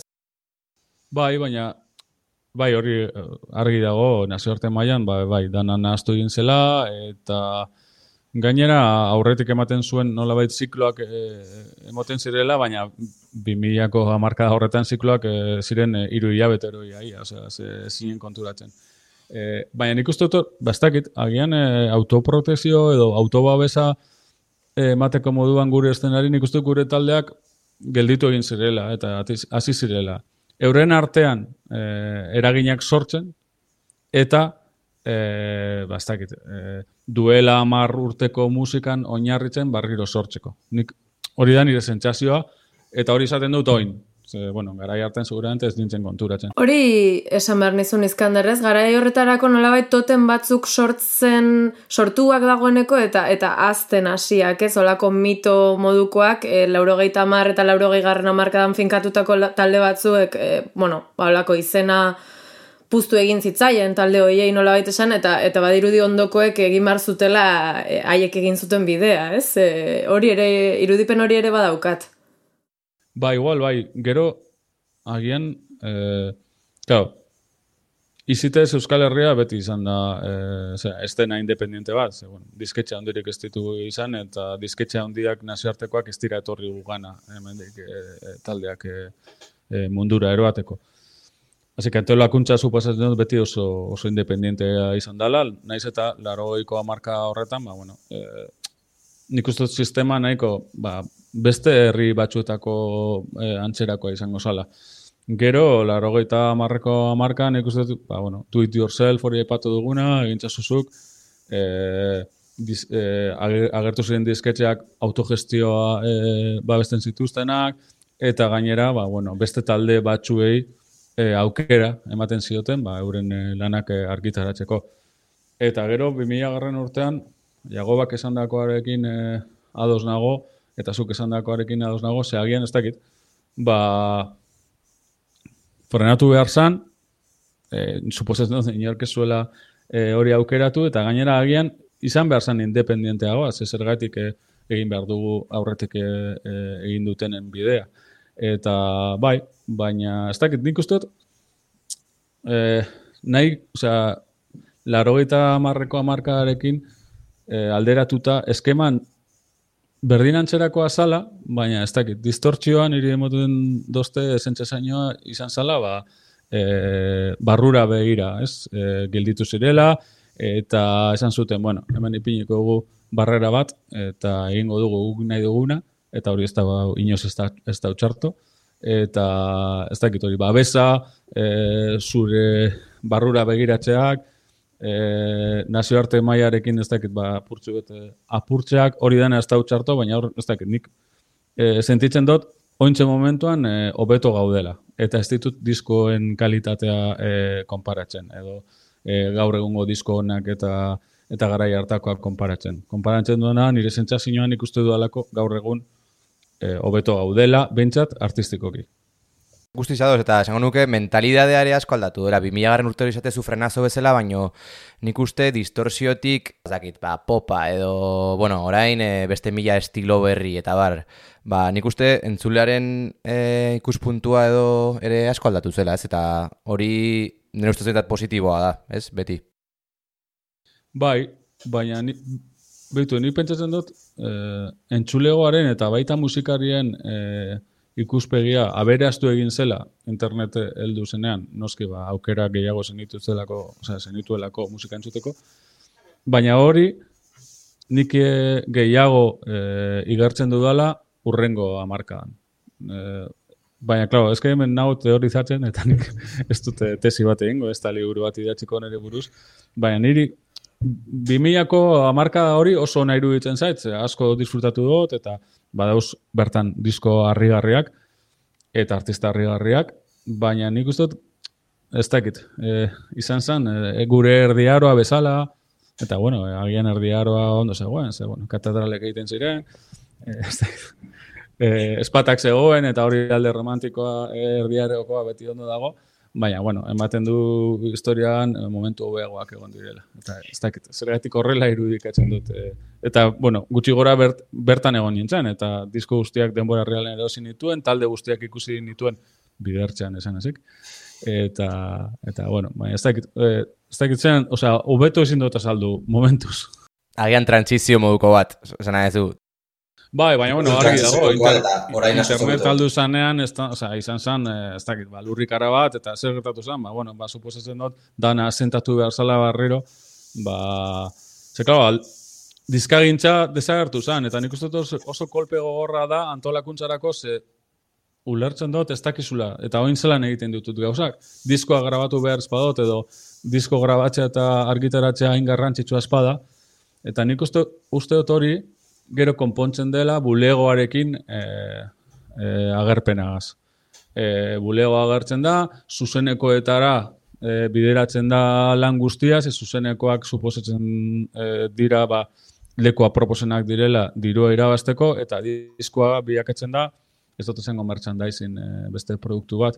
Bai, baina bai, hori argi dago, nazioarte mailan, bai, bai, dana nahaztu egin zela, eta gainera aurretik ematen zuen nolabait zikloak e, emoten zirela, baina bi milako hamarkada horretan zikloak e, ziren e, hiru hilabetero iaia, osea, ze zinen konturatzen. E, baina nik uste dut, bastakit, agian e, autoprotekzio edo autobabesa e, emateko moduan gure eszenari, nik uste dut gure taldeak gelditu egin zirela, eta hasi zirela. Euren artean eh, eraginak sortzen, eta eh, bastakit, eh, duela hamar urteko musikan oinarritzen barriro sortzeko. Nik hori da nire sentsazioa, eta hori izaten dut oin. Ze, bueno, garai hartan seguramente ez nintzen konturatzen. Hori esan behar nizun Izkanderrez, garai horretarako nolabait toten batzuk sortzen, sortuak dagoeneko eta eta azten hasiak, ez, olako mito modukoak, e, laurogeita hamar eta laurogei garren hamarkadan finkatutako talde batzuek, e, bueno, ba, olako izena puztu egin zitzaien talde hoiei nolabait esan, eta eta badirudi ondokoek egin behar zutela e, haiek egin zuten bidea, ez? E, hori ere, irudipen hori ere badaukat. Ba, igual, bai, gero, agian, eh, claro, izitez Euskal Herria beti izan da, eh, zera, estena independiente bat, ze, bueno, disketxe handirik ez ditu izan, eta disketxe handiak nazioartekoak ez dira etorri gugana, hemendik eh, taldeak eh, eh, mundura eroateko. Así que antolakuntza suposatzen dut beti oso, oso independientea izan dela, naiz eta laurogeiko hamarka horretan, ba, bueno, eh, nik uste dut sistema nahiko, ba, beste herri batzuetako eh, antzerakoa izango zala. Gero, laurogeita hamarreko hamarkan, nik uste dut, ba, bueno, do it yourself hori aipatu duguna, egintzazuzuk, eh, diz, eh, agertu ziren disketxeak autogestioa eh, babesten zituztenak, eta gainera, ba, bueno, beste talde batzuei eh, aukera ematen zioten, ba, euren eh, lanak eh, argitaratzeko. Eta gero, bi mila garren urtean, Jagobak esandakoarekin eh, ados nago, eta zuk esandakoarekin ados nago, ze agian ez dakit, ba, frenatu behar zan, eh, suposatzen dut, inork ez zuela eh, hori aukeratu, eta gainera agian izan behar zan independienteagoa, ze zergatik eh, egin behar dugu aurretik eh, eh, egin dutenen bidea. Eta bai, baina ez dakit, nik uste dut, eh, nahi, osea, laurogeita hamarreko hamarkarekin eh, alderatuta, eskeman berdinantzerakoa zala, baina ez dakit, distortzioan niri emotuen dozte esentzezainoa izan zala, ba, e, barrura begira, ez? E, gilditu zirela, eta esan zuten, bueno, hemen ipiniko dugu barrera bat, eta egingo dugu guk nahi duguna, eta hori ez da, ba, inoz ez da, ez da utxarto, eta ez dakit hori, babesa, e, zure barrura begiratzeak, E, nazioarte mailarekin ez dakit ba, apurtzu bete apurtzeak hori dena ez da utxarto, baina hor ez dakit nik e, sentitzen dut ointxe momentuan hobeto e, gaudela eta ez ditut diskoen kalitatea e, konparatzen edo e, gaur egungo disko honak eta eta garai hartakoak konparatzen. Konparatzen duena, nire sentsazioan ikuste dudalako gaur egun e, hobeto gaudela, bentsat artistikoki. Guzti zadoz, eta esango nuke mentalidadea ere asko aldatu dela. bi mila garren urte hori zatezu frenazo bezala, baino nik uste distorsiotik, zakit, ba, popa edo, bueno, orain e, beste mila estilo berri eta bar. Ba, nik uste entzulearen e, ikuspuntua edo ere asko aldatu zela, ez? Eta hori nire ustez positiboa da, ez? Beti. Bai, baina ni, behitu, ni pentsatzen dut eh, entzulegoaren eta baita musikarien eh, ikuspegia aberaztu egin zela internet heldu zenean, noski ba, aukera gehiago zenitu zelako, osea, zenituelako musika entzuteko, baina hori nik gehiago eh, igartzen dudala urrengo hamarkadan. Eh, baina, klaro, ez que hemen nago teorizatzen, eta nik ez dute tesi bat egingo, ez da liburu bat idatziko nire buruz, baina niri bi milako hamarkada hori oso nahi iruditzen zait, asko disfrutatu dut, eta badauz bertan disko harrigarriak, eta artista harrigarriak, baina nik uste dut, ez dakit, e, izan zen, e, gure erdiaroa bezala, eta bueno, e, agian erdiaroa ondo zegoen, ze, bueno, katedralek egiten ziren, e, ez dakit, e, espatak zegoen, eta hori alde romantikoa e, erdiarokoa beti ondo dago, baina, bueno, ematen du historian momentu hobeagoak egon direla. Eta ez dakit, zergatik horrela irudikatzen dut. E, eta, bueno, gutxi gora bert, bertan egon nintzen, eta disko guztiak denbora realen erosi nituen, talde guztiak ikusi nituen bidertzean esan ezik. Eta, eta bueno, baina ez dakit, e, ez dakit zen, osea, hobeto ezin dut azaldu momentuz. Agian transizio moduko bat, esan nahi du. Bai, baina, bueno, argi dago, inter, internet aldu zanean, ez da, oza, izan zan, ez dakit, ba, lurrikara bat, eta zer gertatu zan, ba, bueno, ba, suposatzen dut, dana sentatu behar zala barriro, ba, ze, klar, ba, dizkagintza desagertu zan, eta nik uste dut oso kolpe gogorra da antolakuntzarako, ze ulertzen dut ez dakizula, eta oin zelan egiten ditut gauzak, diskoa grabatu behar espadot, edo disko grabatzea eta argitaratzea hain garrantzitsua espada, eta nik uste, uste dut hori, gero konpontzen dela bulegoarekin e, e, agerpenagaz. E, bulegoa agertzen da, zuzenekoetara e, bideratzen da lan guztia, ze zuzenekoak suposatzen e, dira ba, leku aproposenak direla dirua irabazteko, eta diskoa bilakatzen da, ez dut esango merchandising e, beste produktu bat,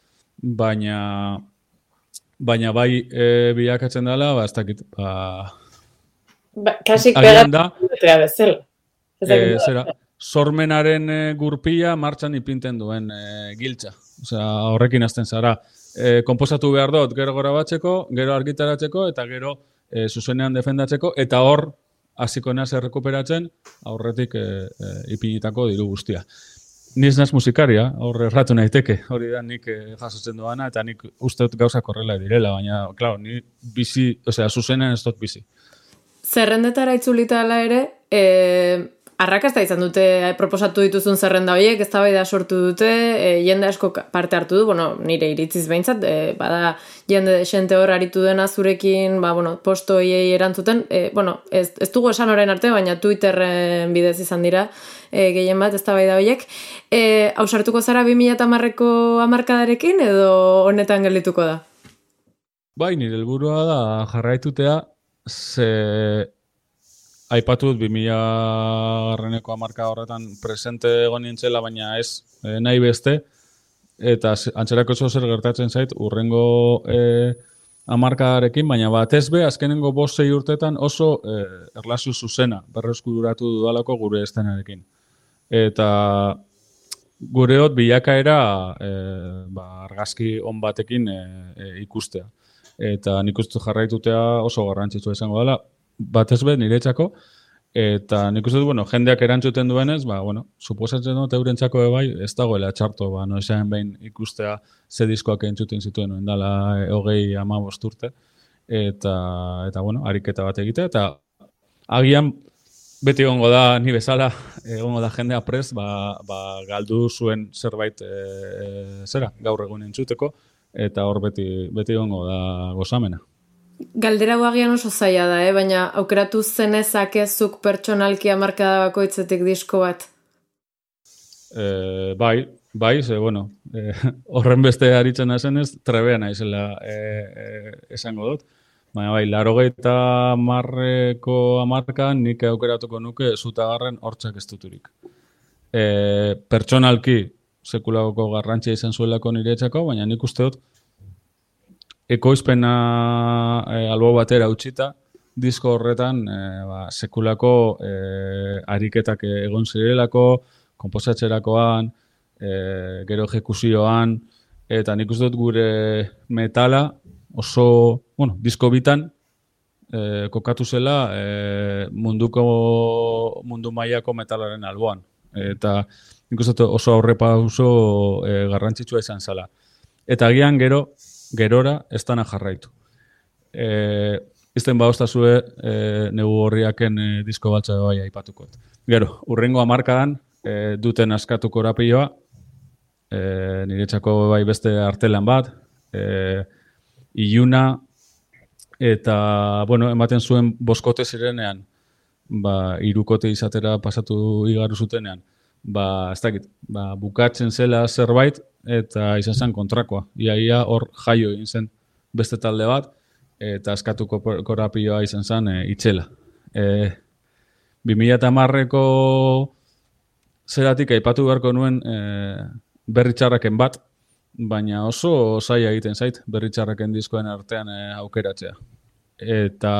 baina baina bai e, bilakatzen dela, ba, ez dakit, ba... Ba, kasik pegatzea bezala. E, zera, sormenaren e, gurpila martxan ipinten duen e, giltza. Osea, horrekin hasten zara. E, konposatu behar dut, gero gora batzeko, gero argitaratzeko, eta gero e, zuzenean defendatzeko, eta hor, hasiko naz errekuperatzen, aurretik e, e, ipinitako diru guztia. Niz naz musikaria, hor erratu naiteke, hori da nik e, jasotzen doana, eta nik uste dut gauzak horrela direla, baina, klaro, ni bizi, osea, zuzenean ez dut bizi. Zerrendetara itzulitala ere, e, arrakasta izan dute proposatu dituzun zerrenda horiek, eztabaida sortu dute, e, jende asko parte hartu du, bueno, nire iritziz behintzat, e, bada jende desente hor aritu dena zurekin, ba, bueno, posto hiei erantzuten, e, bueno, ez, ez dugu esan orain arte, baina Twitterren bidez izan dira, e, gehien bat eztabaida horiek. E, ausartuko zara bi mila hamarreko hamarkadarekin edo honetan geldituko da? Bai, nire helburua da jarraitutea, ze aipatu dut bi mila garreneko hamarka horretan presente egon nintzela, baina ez e, nahi beste, eta antzerako oso zer gertatzen zait urrengo e, hamarkadarekin, baina batez be, azkenengo bost sei urtetan oso e, erlazio zuzena berreskuratu dudalako gure estenarekin. Eta gureot bilakaera e, ba, argazki on batekin e, e, ikustea. Eta nik uste jarraitutea oso garrantzitsua izango dela, batez be niretzako, eta nik uste du, bueno, jendeak erantzuten duenez, ba, bueno, suposatzen dut eurentzako bai, ez dagoela txarto, ba, no esan behin ikustea ze diskoak entzuten zituen, noen dala e, hogei hamabost urte, eta, eta, bueno, ariketa bat egitea, eta agian beti egongo da, ni bezala, egongo da jendea prest, ba, ba, galdu zuen zerbait e, e, zera, gaur egun entzuteko, eta hor beti, beti egongo da gozamena. Galdera guagian oso zaila da, eh? Baina aukeratu zenezakezuk pertsonalki hamarkada bakoitzetik disko bat? E, bai, bai, ze, bueno, e, horren beste aritzen nazenez, trebea naizela e, e, esango dut. Baina bai, laurogeita hamarreko hamarkan nik aukeratuko nuke Zutagarren Hortzak Estuturik. E, pertsonalki sekulako garrantzia izan zuelako niretzako, baina nik uste dut ekoizpena e, albo batera utzita, disko horretan e, ba, sekulako e, ariketak egon zirelako, konposatzerakoan, e, gero ejekuzioan, eta nik uste dut gure metala oso, bueno, disko bitan e, kokatu zela e, munduko mundu mailako metalaren alboan. Eta nik uste dut oso aurrepauso e, garrantzitsua izan zela. Eta agian gero, gerora ez dana jarraitu. E, izten bauztazue e, negu horriaken e, disko baltza bai aipatukot. Gero, urrengo hamarkadan e, duten askatuko rapioa, e, niretzako bai beste artelan bat, e, iluna, eta, bueno, ematen zuen boskote zirenean, ba, irukote izatera pasatu igaru zutenean, ba, ez dakit, ba, bukatzen zela zerbait, eta izan zen kontrakoa. Iaia hor jaio egin zen beste talde bat, eta askatuko korapioa izan zen e, itxela. E, bi mila hamarreko zeratik aipatu beharko nuen e, berri txarraken bat, baina oso zaila egiten zait berri txarraken diskoen artean e, aukeratzea. Eta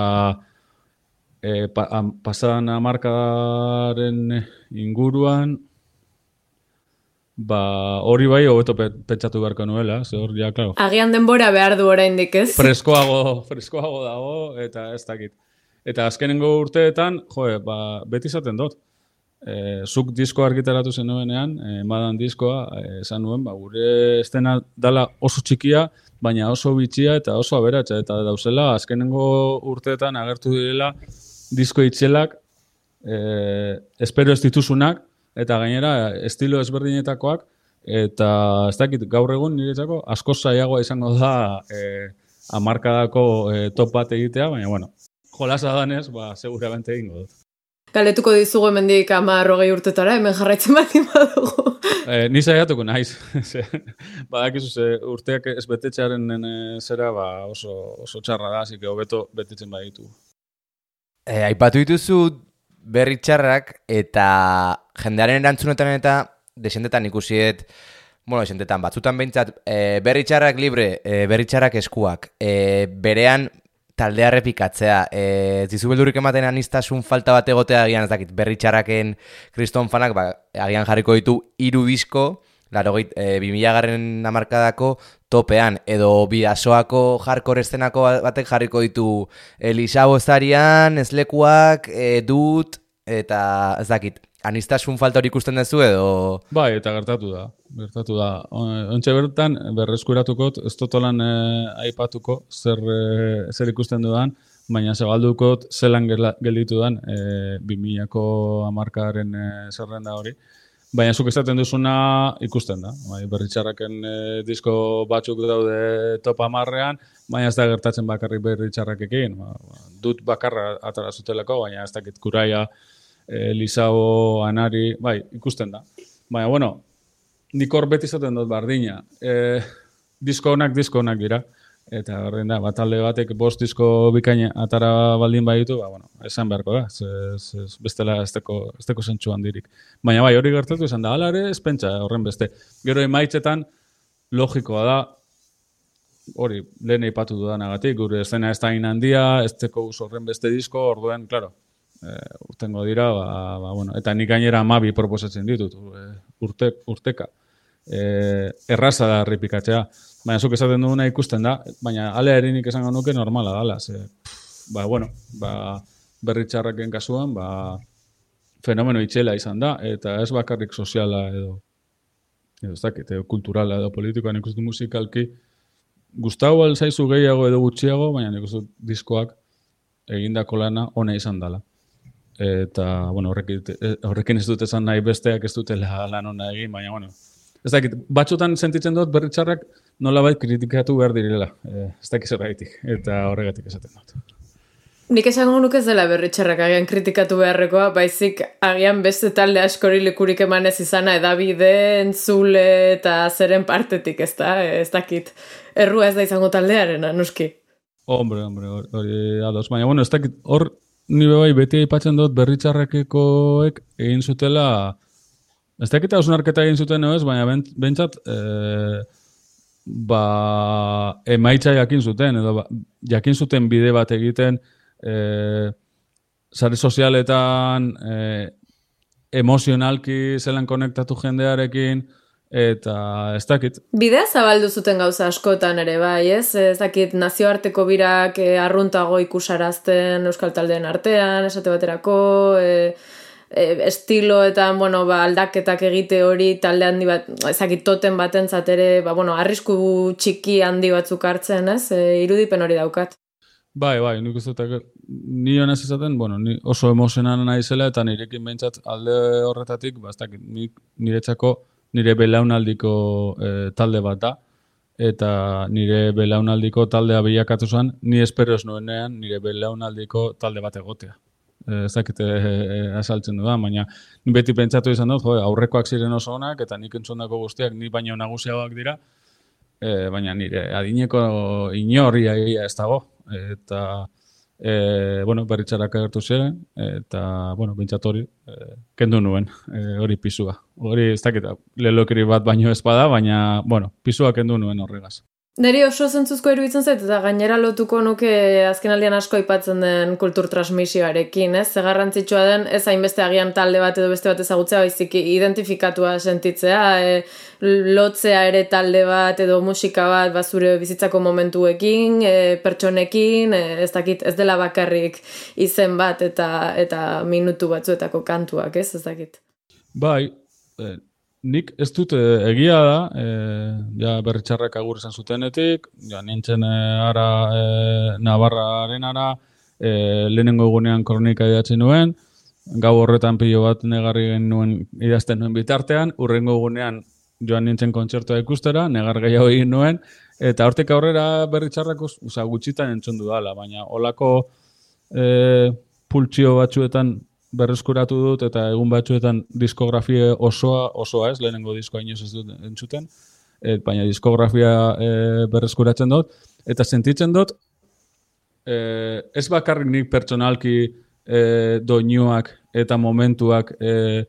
e, pa, am, pasadan hamarkadaren inguruan, ba, hori bai hobeto pentsatu beharko nuela, ze hor, ja, klaro. Agian denbora behar du oraindik, ez? Freskoago, freskoago dago, eta ez dakit. Eta azkenengo urteetan, joe, ba, beti izaten dut. E, zuk disko argitaratu zenuenean, e, madan diskoa, esan nuen, ba, gure estena dala oso txikia, baina oso bitxia eta oso aberatsa, eta dauzela, azkenengo urteetan agertu direla disko itxelak, e, espero ez dituzunak, eta gainera estilo ezberdinetakoak, eta ez dakit gaur egun niretzako asko zailagoa izango da e, hamarkadako e, top bat egitea, baina bueno, jolasa danez, ba, seguramente egingo dut. Galetuko dizugu hemendik hamar hogei urtetara, hemen jarraitzen baldin badugu. Eh, ni saiatuko naiz. Badakizu ze urteak ez betetzearen e, zera ba, oso, oso txarra da, así que hobeto betetzen baditu. E, aipatu dituzu berri txarrak eta jendearen erantzunetan eta desentetan ikusiet, bueno, desentetan batzutan behintzat, e, berri txarrak libre, e, berri txarrak eskuak, e, berean taldea repikatzea, ez dizu beldurik ematen aniztasun falta bat egotea agian, ez dakit, berri txarraken kriston fanak, ba, agian jarriko ditu hiru disko, larogeit, e, bi mila garren hamarkadako topean, edo bidasoako hardcore estenako batek jarriko ditu Elisa Bozarian, Eslekuak, e, dut, eta ez dakit, aniztasun falta hori ikusten duzu edo... Bai, eta gertatu da. Gertatu da. Ontxe bertan, berreskuratukot, ez totolan e, aipatuko zer, e, zer ikusten dudan, baina zabaldukot zelan gelditu dan e, bi milako hamarkadaren e, zerrenda hori. Baina zuk esaten duzuna ikusten da. Bai, berritxarraken e, disko batzuk daude top hamarrean, baina ez da gertatzen bakarrik berritxarrakekin. Ba, dut bakarra atara zutelako, baina ez dakit kuraia, E, Lisao, Anari, bai, ikusten da. Baina, bueno, nik hor beti izaten dut bardina. E, disko honak, disko honak dira. Eta berdin da, bat talde batek bost disko bikaina atara baldin baditu, ba, bueno, esan beharko da. Ez, ez, bestela ez teko, ez teko zentsu handirik. Baina bai, hori gertatu izan da, hala ere, ez pentsa horren beste. Gero emaitzetan, logikoa da, hori, lehen eipatu dudanagatik, gure eszena ez da handia, ez teko horren beste disko, orduen, klaro, Uh, urtengo dira, ba, ba, bueno, eta nik gainera amabi proposatzen ditut, uh, urte, urteka. Uh, erraza da ripikatzea, baina zuk esaten duguna ikusten da, baina ale erinik esango nuke normala dala. Ze, pff, ba, bueno, ba, berritxarraken kasuan, ba, fenomeno itxela izan da, eta ez bakarrik soziala edo, edo ez dakit, edo kulturala edo politikoa, nik uste musikalki, gustau alzaizu gehiago edo gutxiago, baina nik uste diskoak egindako lana ona izan dela. Eta, bueno, horrekin, horrekin ez dut esan nahi besteak ez dutela lan ona egin, baina, bueno, ez dakit, batzutan sentitzen dut berritxarrak nolabait kritikatu behar direla, e, ez dakit zergaitik, eta horregatik esaten dut. Nik esango nuke ez dela berritxarrak agian kritikatu beharrekoa, baizik agian beste talde askori lekurik emanez izana edabide, entzule eta zeren partetik, ez da, ez dakit, errua ez da izango taldearena, nuski. Hombre, hombre, hori hori ados. Baina, bueno, ez dakit, hor, ni bai beti aipatzen dut berritxarrekekoek egin zutela, ez dakit hausnarketa egin zuten ez, baina bent- bentsat, eh, ba, emaitza jakin zuten, edo ba, jakin zuten bide bat egiten, eh, sare sozialetan, eh, emozionalki zelan konektatu jendearekin, eta ez dakit. Bidea zabaldu zuten gauza askotan ere bai, ez? Ez dakit nazioarteko birak eh, arruntago ikusarazten euskal taldeen artean, esate baterako, eh, eh, estiloetan, bueno, ba, aldaketak egite hori talde handi bat, ez dakit toten batentzat ere, ba, bueno, arrisku txiki handi batzuk hartzen, ez? Eh, irudipen hori daukat. Bai, bai, nik uste dut, ni honez izaten, bueno, ni oso emozionan naizela eta nirekin behintzat alde horretatik, ba, ez dakit, nik niretzako nire belaunaldiko eh, talde bat da, eta nire belaunaldiko taldea bilakatu zen, ni espero ez nuenean nire belaunaldiko talde bat egotea. Eh, ez dakit eh, azaltzen dudan, baina ni beti pentsatu izan dut, jo, aurrekoak ziren oso onak, eta nik entzondako guztiak ni baino nagusiagoak dira, eh, baina nire adineko inorria ez dago, eta e, bueno, berritxarrak agertu ziren, eta, bueno, bintzat hori, e, kendu nuen, e, hori pisua. Hori, ez dakit, lelokiri bat baino ez bada, baina, bueno, pisua kendu nuen horregaz. Neri oso zentzuzko iruditzen zait, eta gainera lotuko nuke azkenaldian asko aipatzen den kultur transmisioarekin, ez? Ze garrantzitsua den, ez hainbeste agian talde bat edo beste bat ezagutzea, baizik identifikatua sentitzea, e, lotzea ere talde bat edo musika bat, ba, zure bizitzako momentuekin, e, pertsonekin, e, ez dakit, ez dela bakarrik izen bat eta eta minutu batzuetako kantuak, ez? Ez dakit. Bai, eh, nik ez dut eh, egia da, eh, ja berritxarrak agur esan zutenetik, ja nintzen eh, ara eh, Navarraren ara, eh, lehenengo egunean kronika idatzen nuen, gau horretan pilo bat negarri nuen idazten nuen bitartean, urrengo egunean joan nintzen kontzertua ikustera, negar gehiago egin nuen, eta hortik aurrera berritxarrak usa, gutxitan entzun dudala, baina olako eh, pultsio batzuetan berreskuratu dut eta egun batzuetan diskografia osoa, osoa ez, lehenengo diskoa inoz ez dut entzuten, et, baina diskografia e, berreskuratzen dut, eta sentitzen dut, e, ez bakarrik nik pertsonalki e, doinuak eta momentuak e,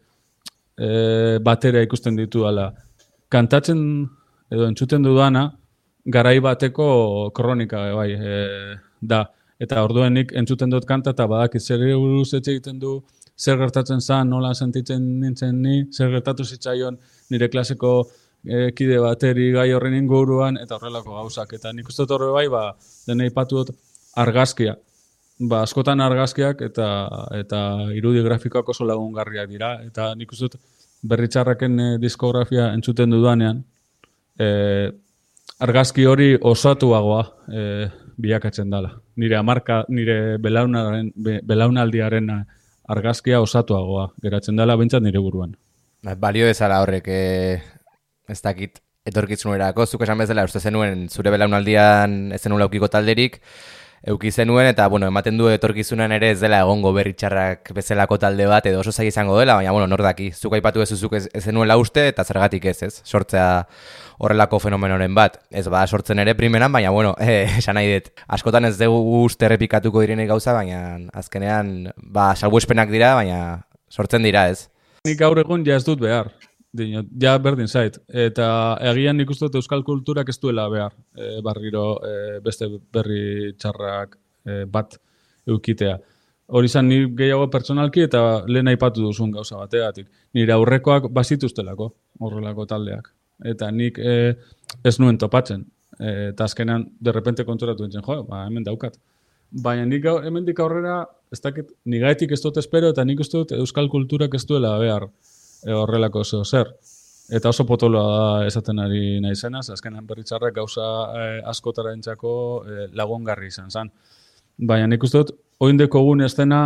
e, batera ikusten ditudala. Kantatzen edo entzuten dudana, garai bateko kronika bai, e, da. Eta orduen nik entzuten dut kanta eta badakit zer buruz etxe egiten du, zer gertatzen zen, nola sentitzen nintzen ni, zer gertatu zitzaion nire klaseko e, kide bateri gai horren inguruan, eta horrelako gauzak. Eta nik uste dut horre bai, ba, dena ipatu dut argazkia. Ba, askotan argazkiak eta eta irudi grafikoak oso lagungarriak dira. Eta nik uste dut berritxarraken e, diskografia entzuten dudanean, e, argazki hori osatuagoa e, bilakatzen dela. Nire amarka, nire belaunaren, be, belaunaldiaren argazkia osatuagoa geratzen dela bentsat nire buruan. Balio ezala horrek, e, ez dakit, etorkizunerako, zuk esan bezala, uste zenuen zure belaunaldian ez zenuen laukiko talderik, euki zenuen, eta, bueno, ematen du etorkizunan ere ez dela egongo berritxarrak bezalako talde bat, edo oso zaila izango dela, baina, bueno, nor daki, zuk aipatu ez zuk ez, ez zenuela uste, eta zergatik ez, ez, sortzea horrelako fenomenoren bat, ez ba sortzen ere primeran, baina, bueno, eh, esan nahi dut, askotan ez dugu uste errepikatuko direnek gauza, baina azkenean, ba, salbuespenak dira, baina sortzen dira, ez. Nik gaur egun ja ez dut behar, dinot, ja berdin zait, eta egian nik uste dut euskal kulturak ez duela behar, e, barriro e, beste berri txarrak e, bat eukitea. Hori izan nik gehiago pertsonalki eta lehen aipatu duzun gauza bategatik. Nire aurrekoak bazituztelako, horrelako taldeak. Eta nik e, ez nuen topatzen. E, eta azkenean, derrepente konturatu dintzen, jo, ba, hemen daukat. Baina nik hemendik aurrera, ez dakit, nigaetik ez dut espero, eta nik uste dut euskal kulturak ez duela behar e, horrelako zeo zer. Eta oso potoloa da esaten ari nahi zenaz, azkenean berritxarrak gauza e, askotara entzako e, lagungarri izan zen. Baina nik uste dut, oindeko gun estena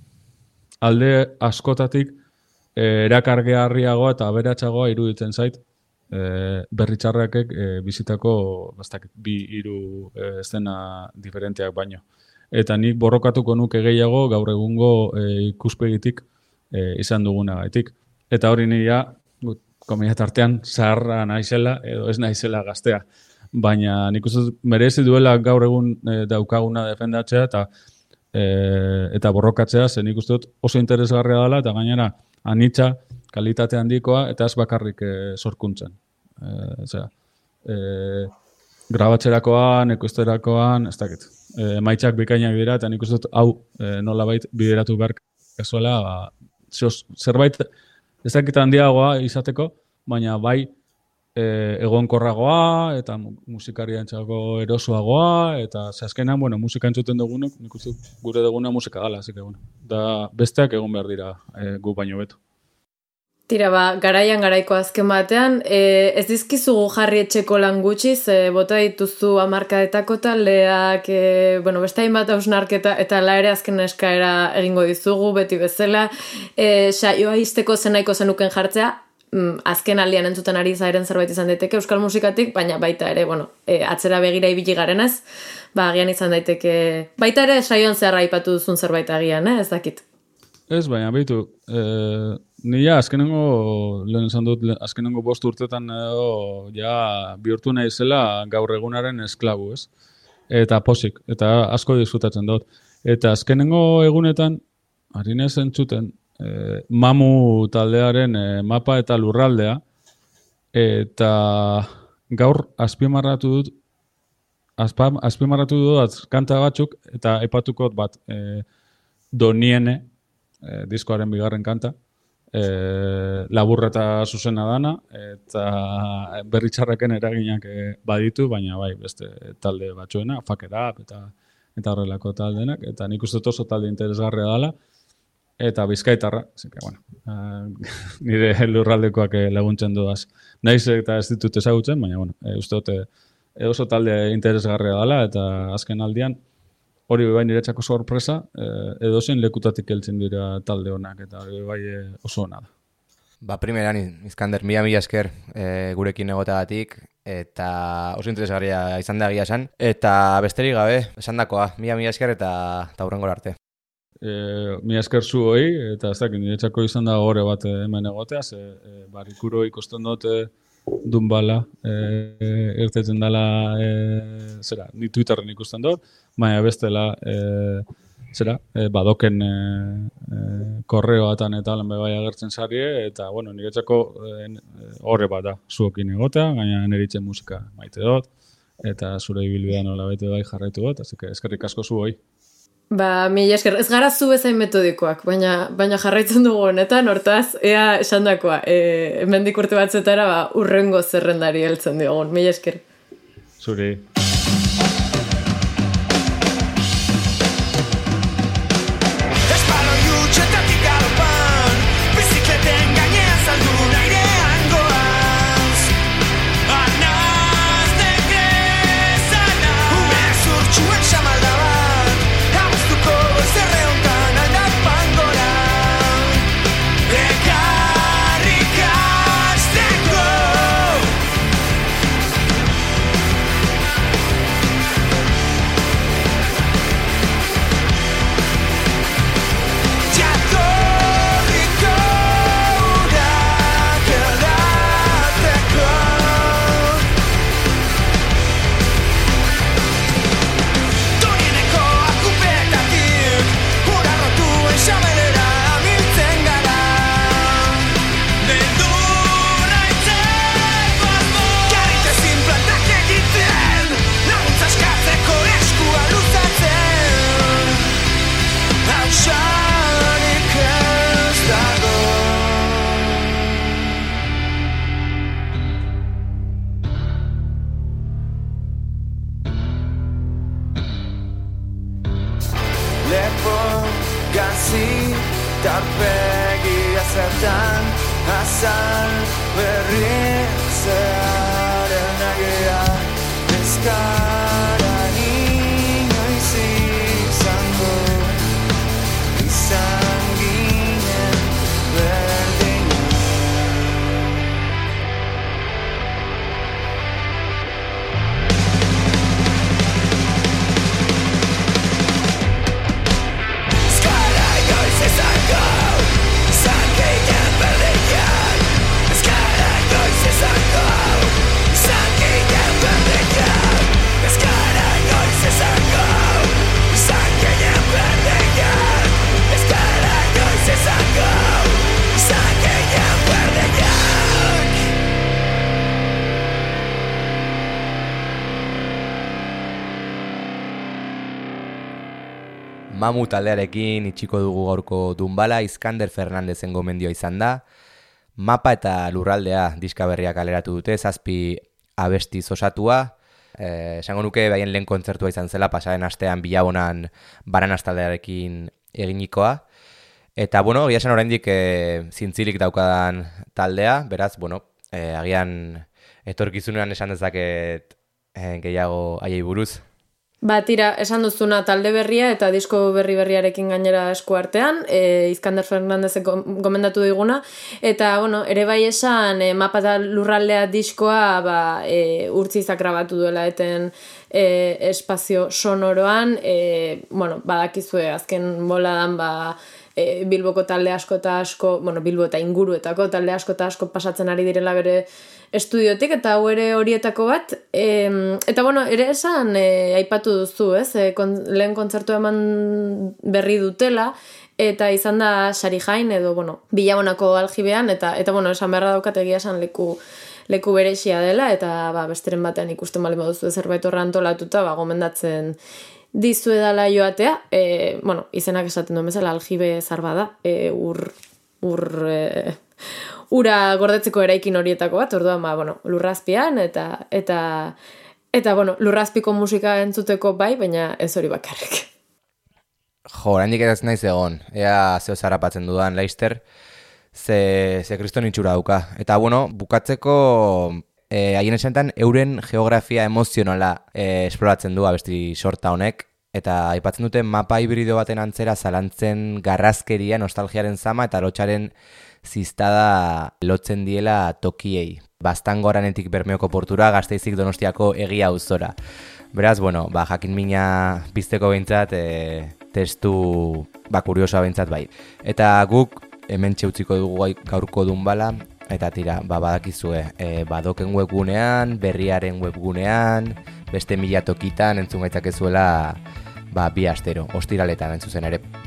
alde askotatik e, erakargeharriagoa eta aberatsagoa iruditzen zait, e, berritxarrakek e, bizitako bastakit, bi hiru e, estena diferenteak baino. Eta nik borrokatuko nuke gehiago gaur egungo e, ikuspegitik e, izan dugunagaitik. Eta hori nira, komila tartean, zaharra naizela edo ez naizela gaztea. baina nik uste merezi duela gaur egun e, daukaguna defendatzea eta e, eta borrokatzea, zen nik uste dut oso interesgarria dela, eta gainera anitza, kalitate handikoa, eta ez bakarrik e, sorkuntzen. E, Osea, e, grabatzerakoan, ekoizterakoan, ez dakit. E, emaitzak bikainak dira, eta nik uste dut hau e, nolabait bideratu behar kazuela, ba, zerbait ez dakit handiagoa izateko, baina bai e, egonkorragoa, eta musikarientzako erosoagoa, eta ze azkenan, bueno, musika entzuten dugunok, nik uste gure duguna musika gala, así que, bueno, da besteak egon behar dira e, gu baino beto. Tira, ba, garaian garaiko azken batean, e, ez dizkizugu jarri etxeko lan gutxi, ze bota dituzu hamarkadetako taldeak, e, bueno, beste hainbat hausnarketa, eta la ere azken eskaera egingo dizugu, beti bezala, e, saioa izteko zenaiko zenuken jartzea, mm, azken aldian entzuten ari zairen zerbait izan daiteke euskal musikatik, baina baita ere, bueno, e, atzera begira ibili garenez, ba, agian izan daiteke, baita ere saioan zehar aipatu duzun zerbait agian, eh? Ez dakit. Ez, baina, behitu, eh, ni ja, azkenengo, lehen esan dut, azkenengo bost urtetan edo, ja, bihurtu nahi zela gaur egunaren esklabu, ez? Eta posik, eta asko disfrutatzen dut. Eta azkenengo egunetan, harinez entzuten, eh, mamu taldearen eh, mapa eta lurraldea, eta gaur azpimarratu dut, azpa, azpimarratu dut kanta batzuk, eta epatuko bat, eh, Doniene, eh, diskoaren bigarren kanta, E, laburra eta zuzena dana, eta berritxarraken eraginak e, baditu, baina bai, beste talde batzuena, Fuck It Up, eta, eta horrelako taldenak, eta nik uste oso talde interesgarria dela, eta bizkaitarra, zike, bueno, uh, nire lurraldekoak laguntzen duaz. Naiz eta ez ditut ezagutzen, baina, bueno, e, uste dute e, oso talde interesgarria dela, eta azken aldian, hori bai niretzako sorpresa, eh, edozein lekutatik heltzen dira talde honak, eta hori bai oso ona da. Ba, primeran, Izkander, mila mila esker e, gurekin egotagatik, eta oso interesgarria izan da egia esan, eta besterik gabe, esan dakoa, mila mila esker eta taurrengora arte. E, mila esker zu hoi, eta ez dakit, niretzako izan da gore bat hemen egotea, ze e, barikuro ikusten dute Dunbala, e, irtetzen dela, e, zera, ni Twitterren ikusten dut, baina bestela, e, zera, e, badoken e, e, korreoatan eta lan bebai agertzen sarie, eta, bueno, niretzako horre bat da, zuokin egotea, gaina neritzen musika maite dut, eta zure ibilbidean nola bete bai jarraitu dut, así que eskerrik asko zu hoi. Ba, mila esker, ez gara zu bezain metodikoak, baina, baina jarraitzen dugu honetan, hortaz, ea esandakoa, e, hemendik urte batzetara, ba, urrengo zerrendari heltzen diogun, mila esker. Zuri. Go! Mamu taldearekin itxiko dugu gaurko Dunbala, Iskander Fernandezen gomendioa izan da. Mapa eta Lurraldea diska berriak kaleratu dute, zazpi abestiz osatua. Eh, esango nuke baien lehen kontzertua izan zela, pasaren astean Bilabonan Bananas taldearekin eginikoa. Eta, bueno, egia esan oraindik e, zintzilik daukadan taldea, beraz, bueno, e, agian etorkizunean esan dezaket e, gehiago haiei buruz. Ba, tira, esan duzuna talde berria eta disko berri berriarekin gainera esku artean, e, Iskander Fernandezek gomendatu diguna, eta, bueno, ere bai esan, e, Mapa eta Lurraldea diskoa, ba, e, urtzizak grabatu duela eten e, espazio sonoroan, e, bueno, badakizue, azken boladan, ba, e, Bilboko talde asko eta asko, bueno, Bilbo eta inguruetako talde asko eta asko pasatzen ari direla bere estudiotik, eta hau ere horietako bat, e, eta bueno, ere esan e, aipatu duzu, ez, e, kon, lehen kontzertu eman berri dutela, eta izan da Sari Jain, edo, bueno, Bilabonako aljibean, eta, eta bueno, esan beharra daukat egia esan leku, leku berexia dela, eta ba, besteren batean ikusten bali moduzu zerbait horra antolatuta, ba, gomendatzen dizuedala joatea, e, bueno, izenak esaten duen bezala aljibe zarba da, e, ur, ur, e, ura gordetzeko eraikin horietako bat, orduan, ba, bueno, lurrazpian, eta, eta, eta, bueno, lurrazpiko musika entzuteko bai, baina ez hori bakarrik. Jo, oraindik ez naiz egon, ea zeo zarapatzen dudan Leister, ze, ze kriston itxura dauka. Eta, bueno, bukatzeko, eh, haien esantan, euren geografia emozionala eh, esploratzen du abesti sorta honek, eta aipatzen dute mapa hibrido baten antzera zalantzen garrazkeria, nostalgiaren zama eta lotxaren ziztada lotzen diela tokiei. Baztangoranetik Bermeoko portura, Gasteizik Donostiako egia auzora. Beraz, bueno, ba, jakin mina bizteko behintzat, e, testu ba, kuriosoa behintzat bai. Eta guk hemen txeutziko dugu gaurko Dunbala, eta tira, ba, badakizue, e, badoken webgunean, berriaren webgunean, beste mila tokitan entzun gaitzakezuela ba, bi astero, ostiraletan entzuzen ere.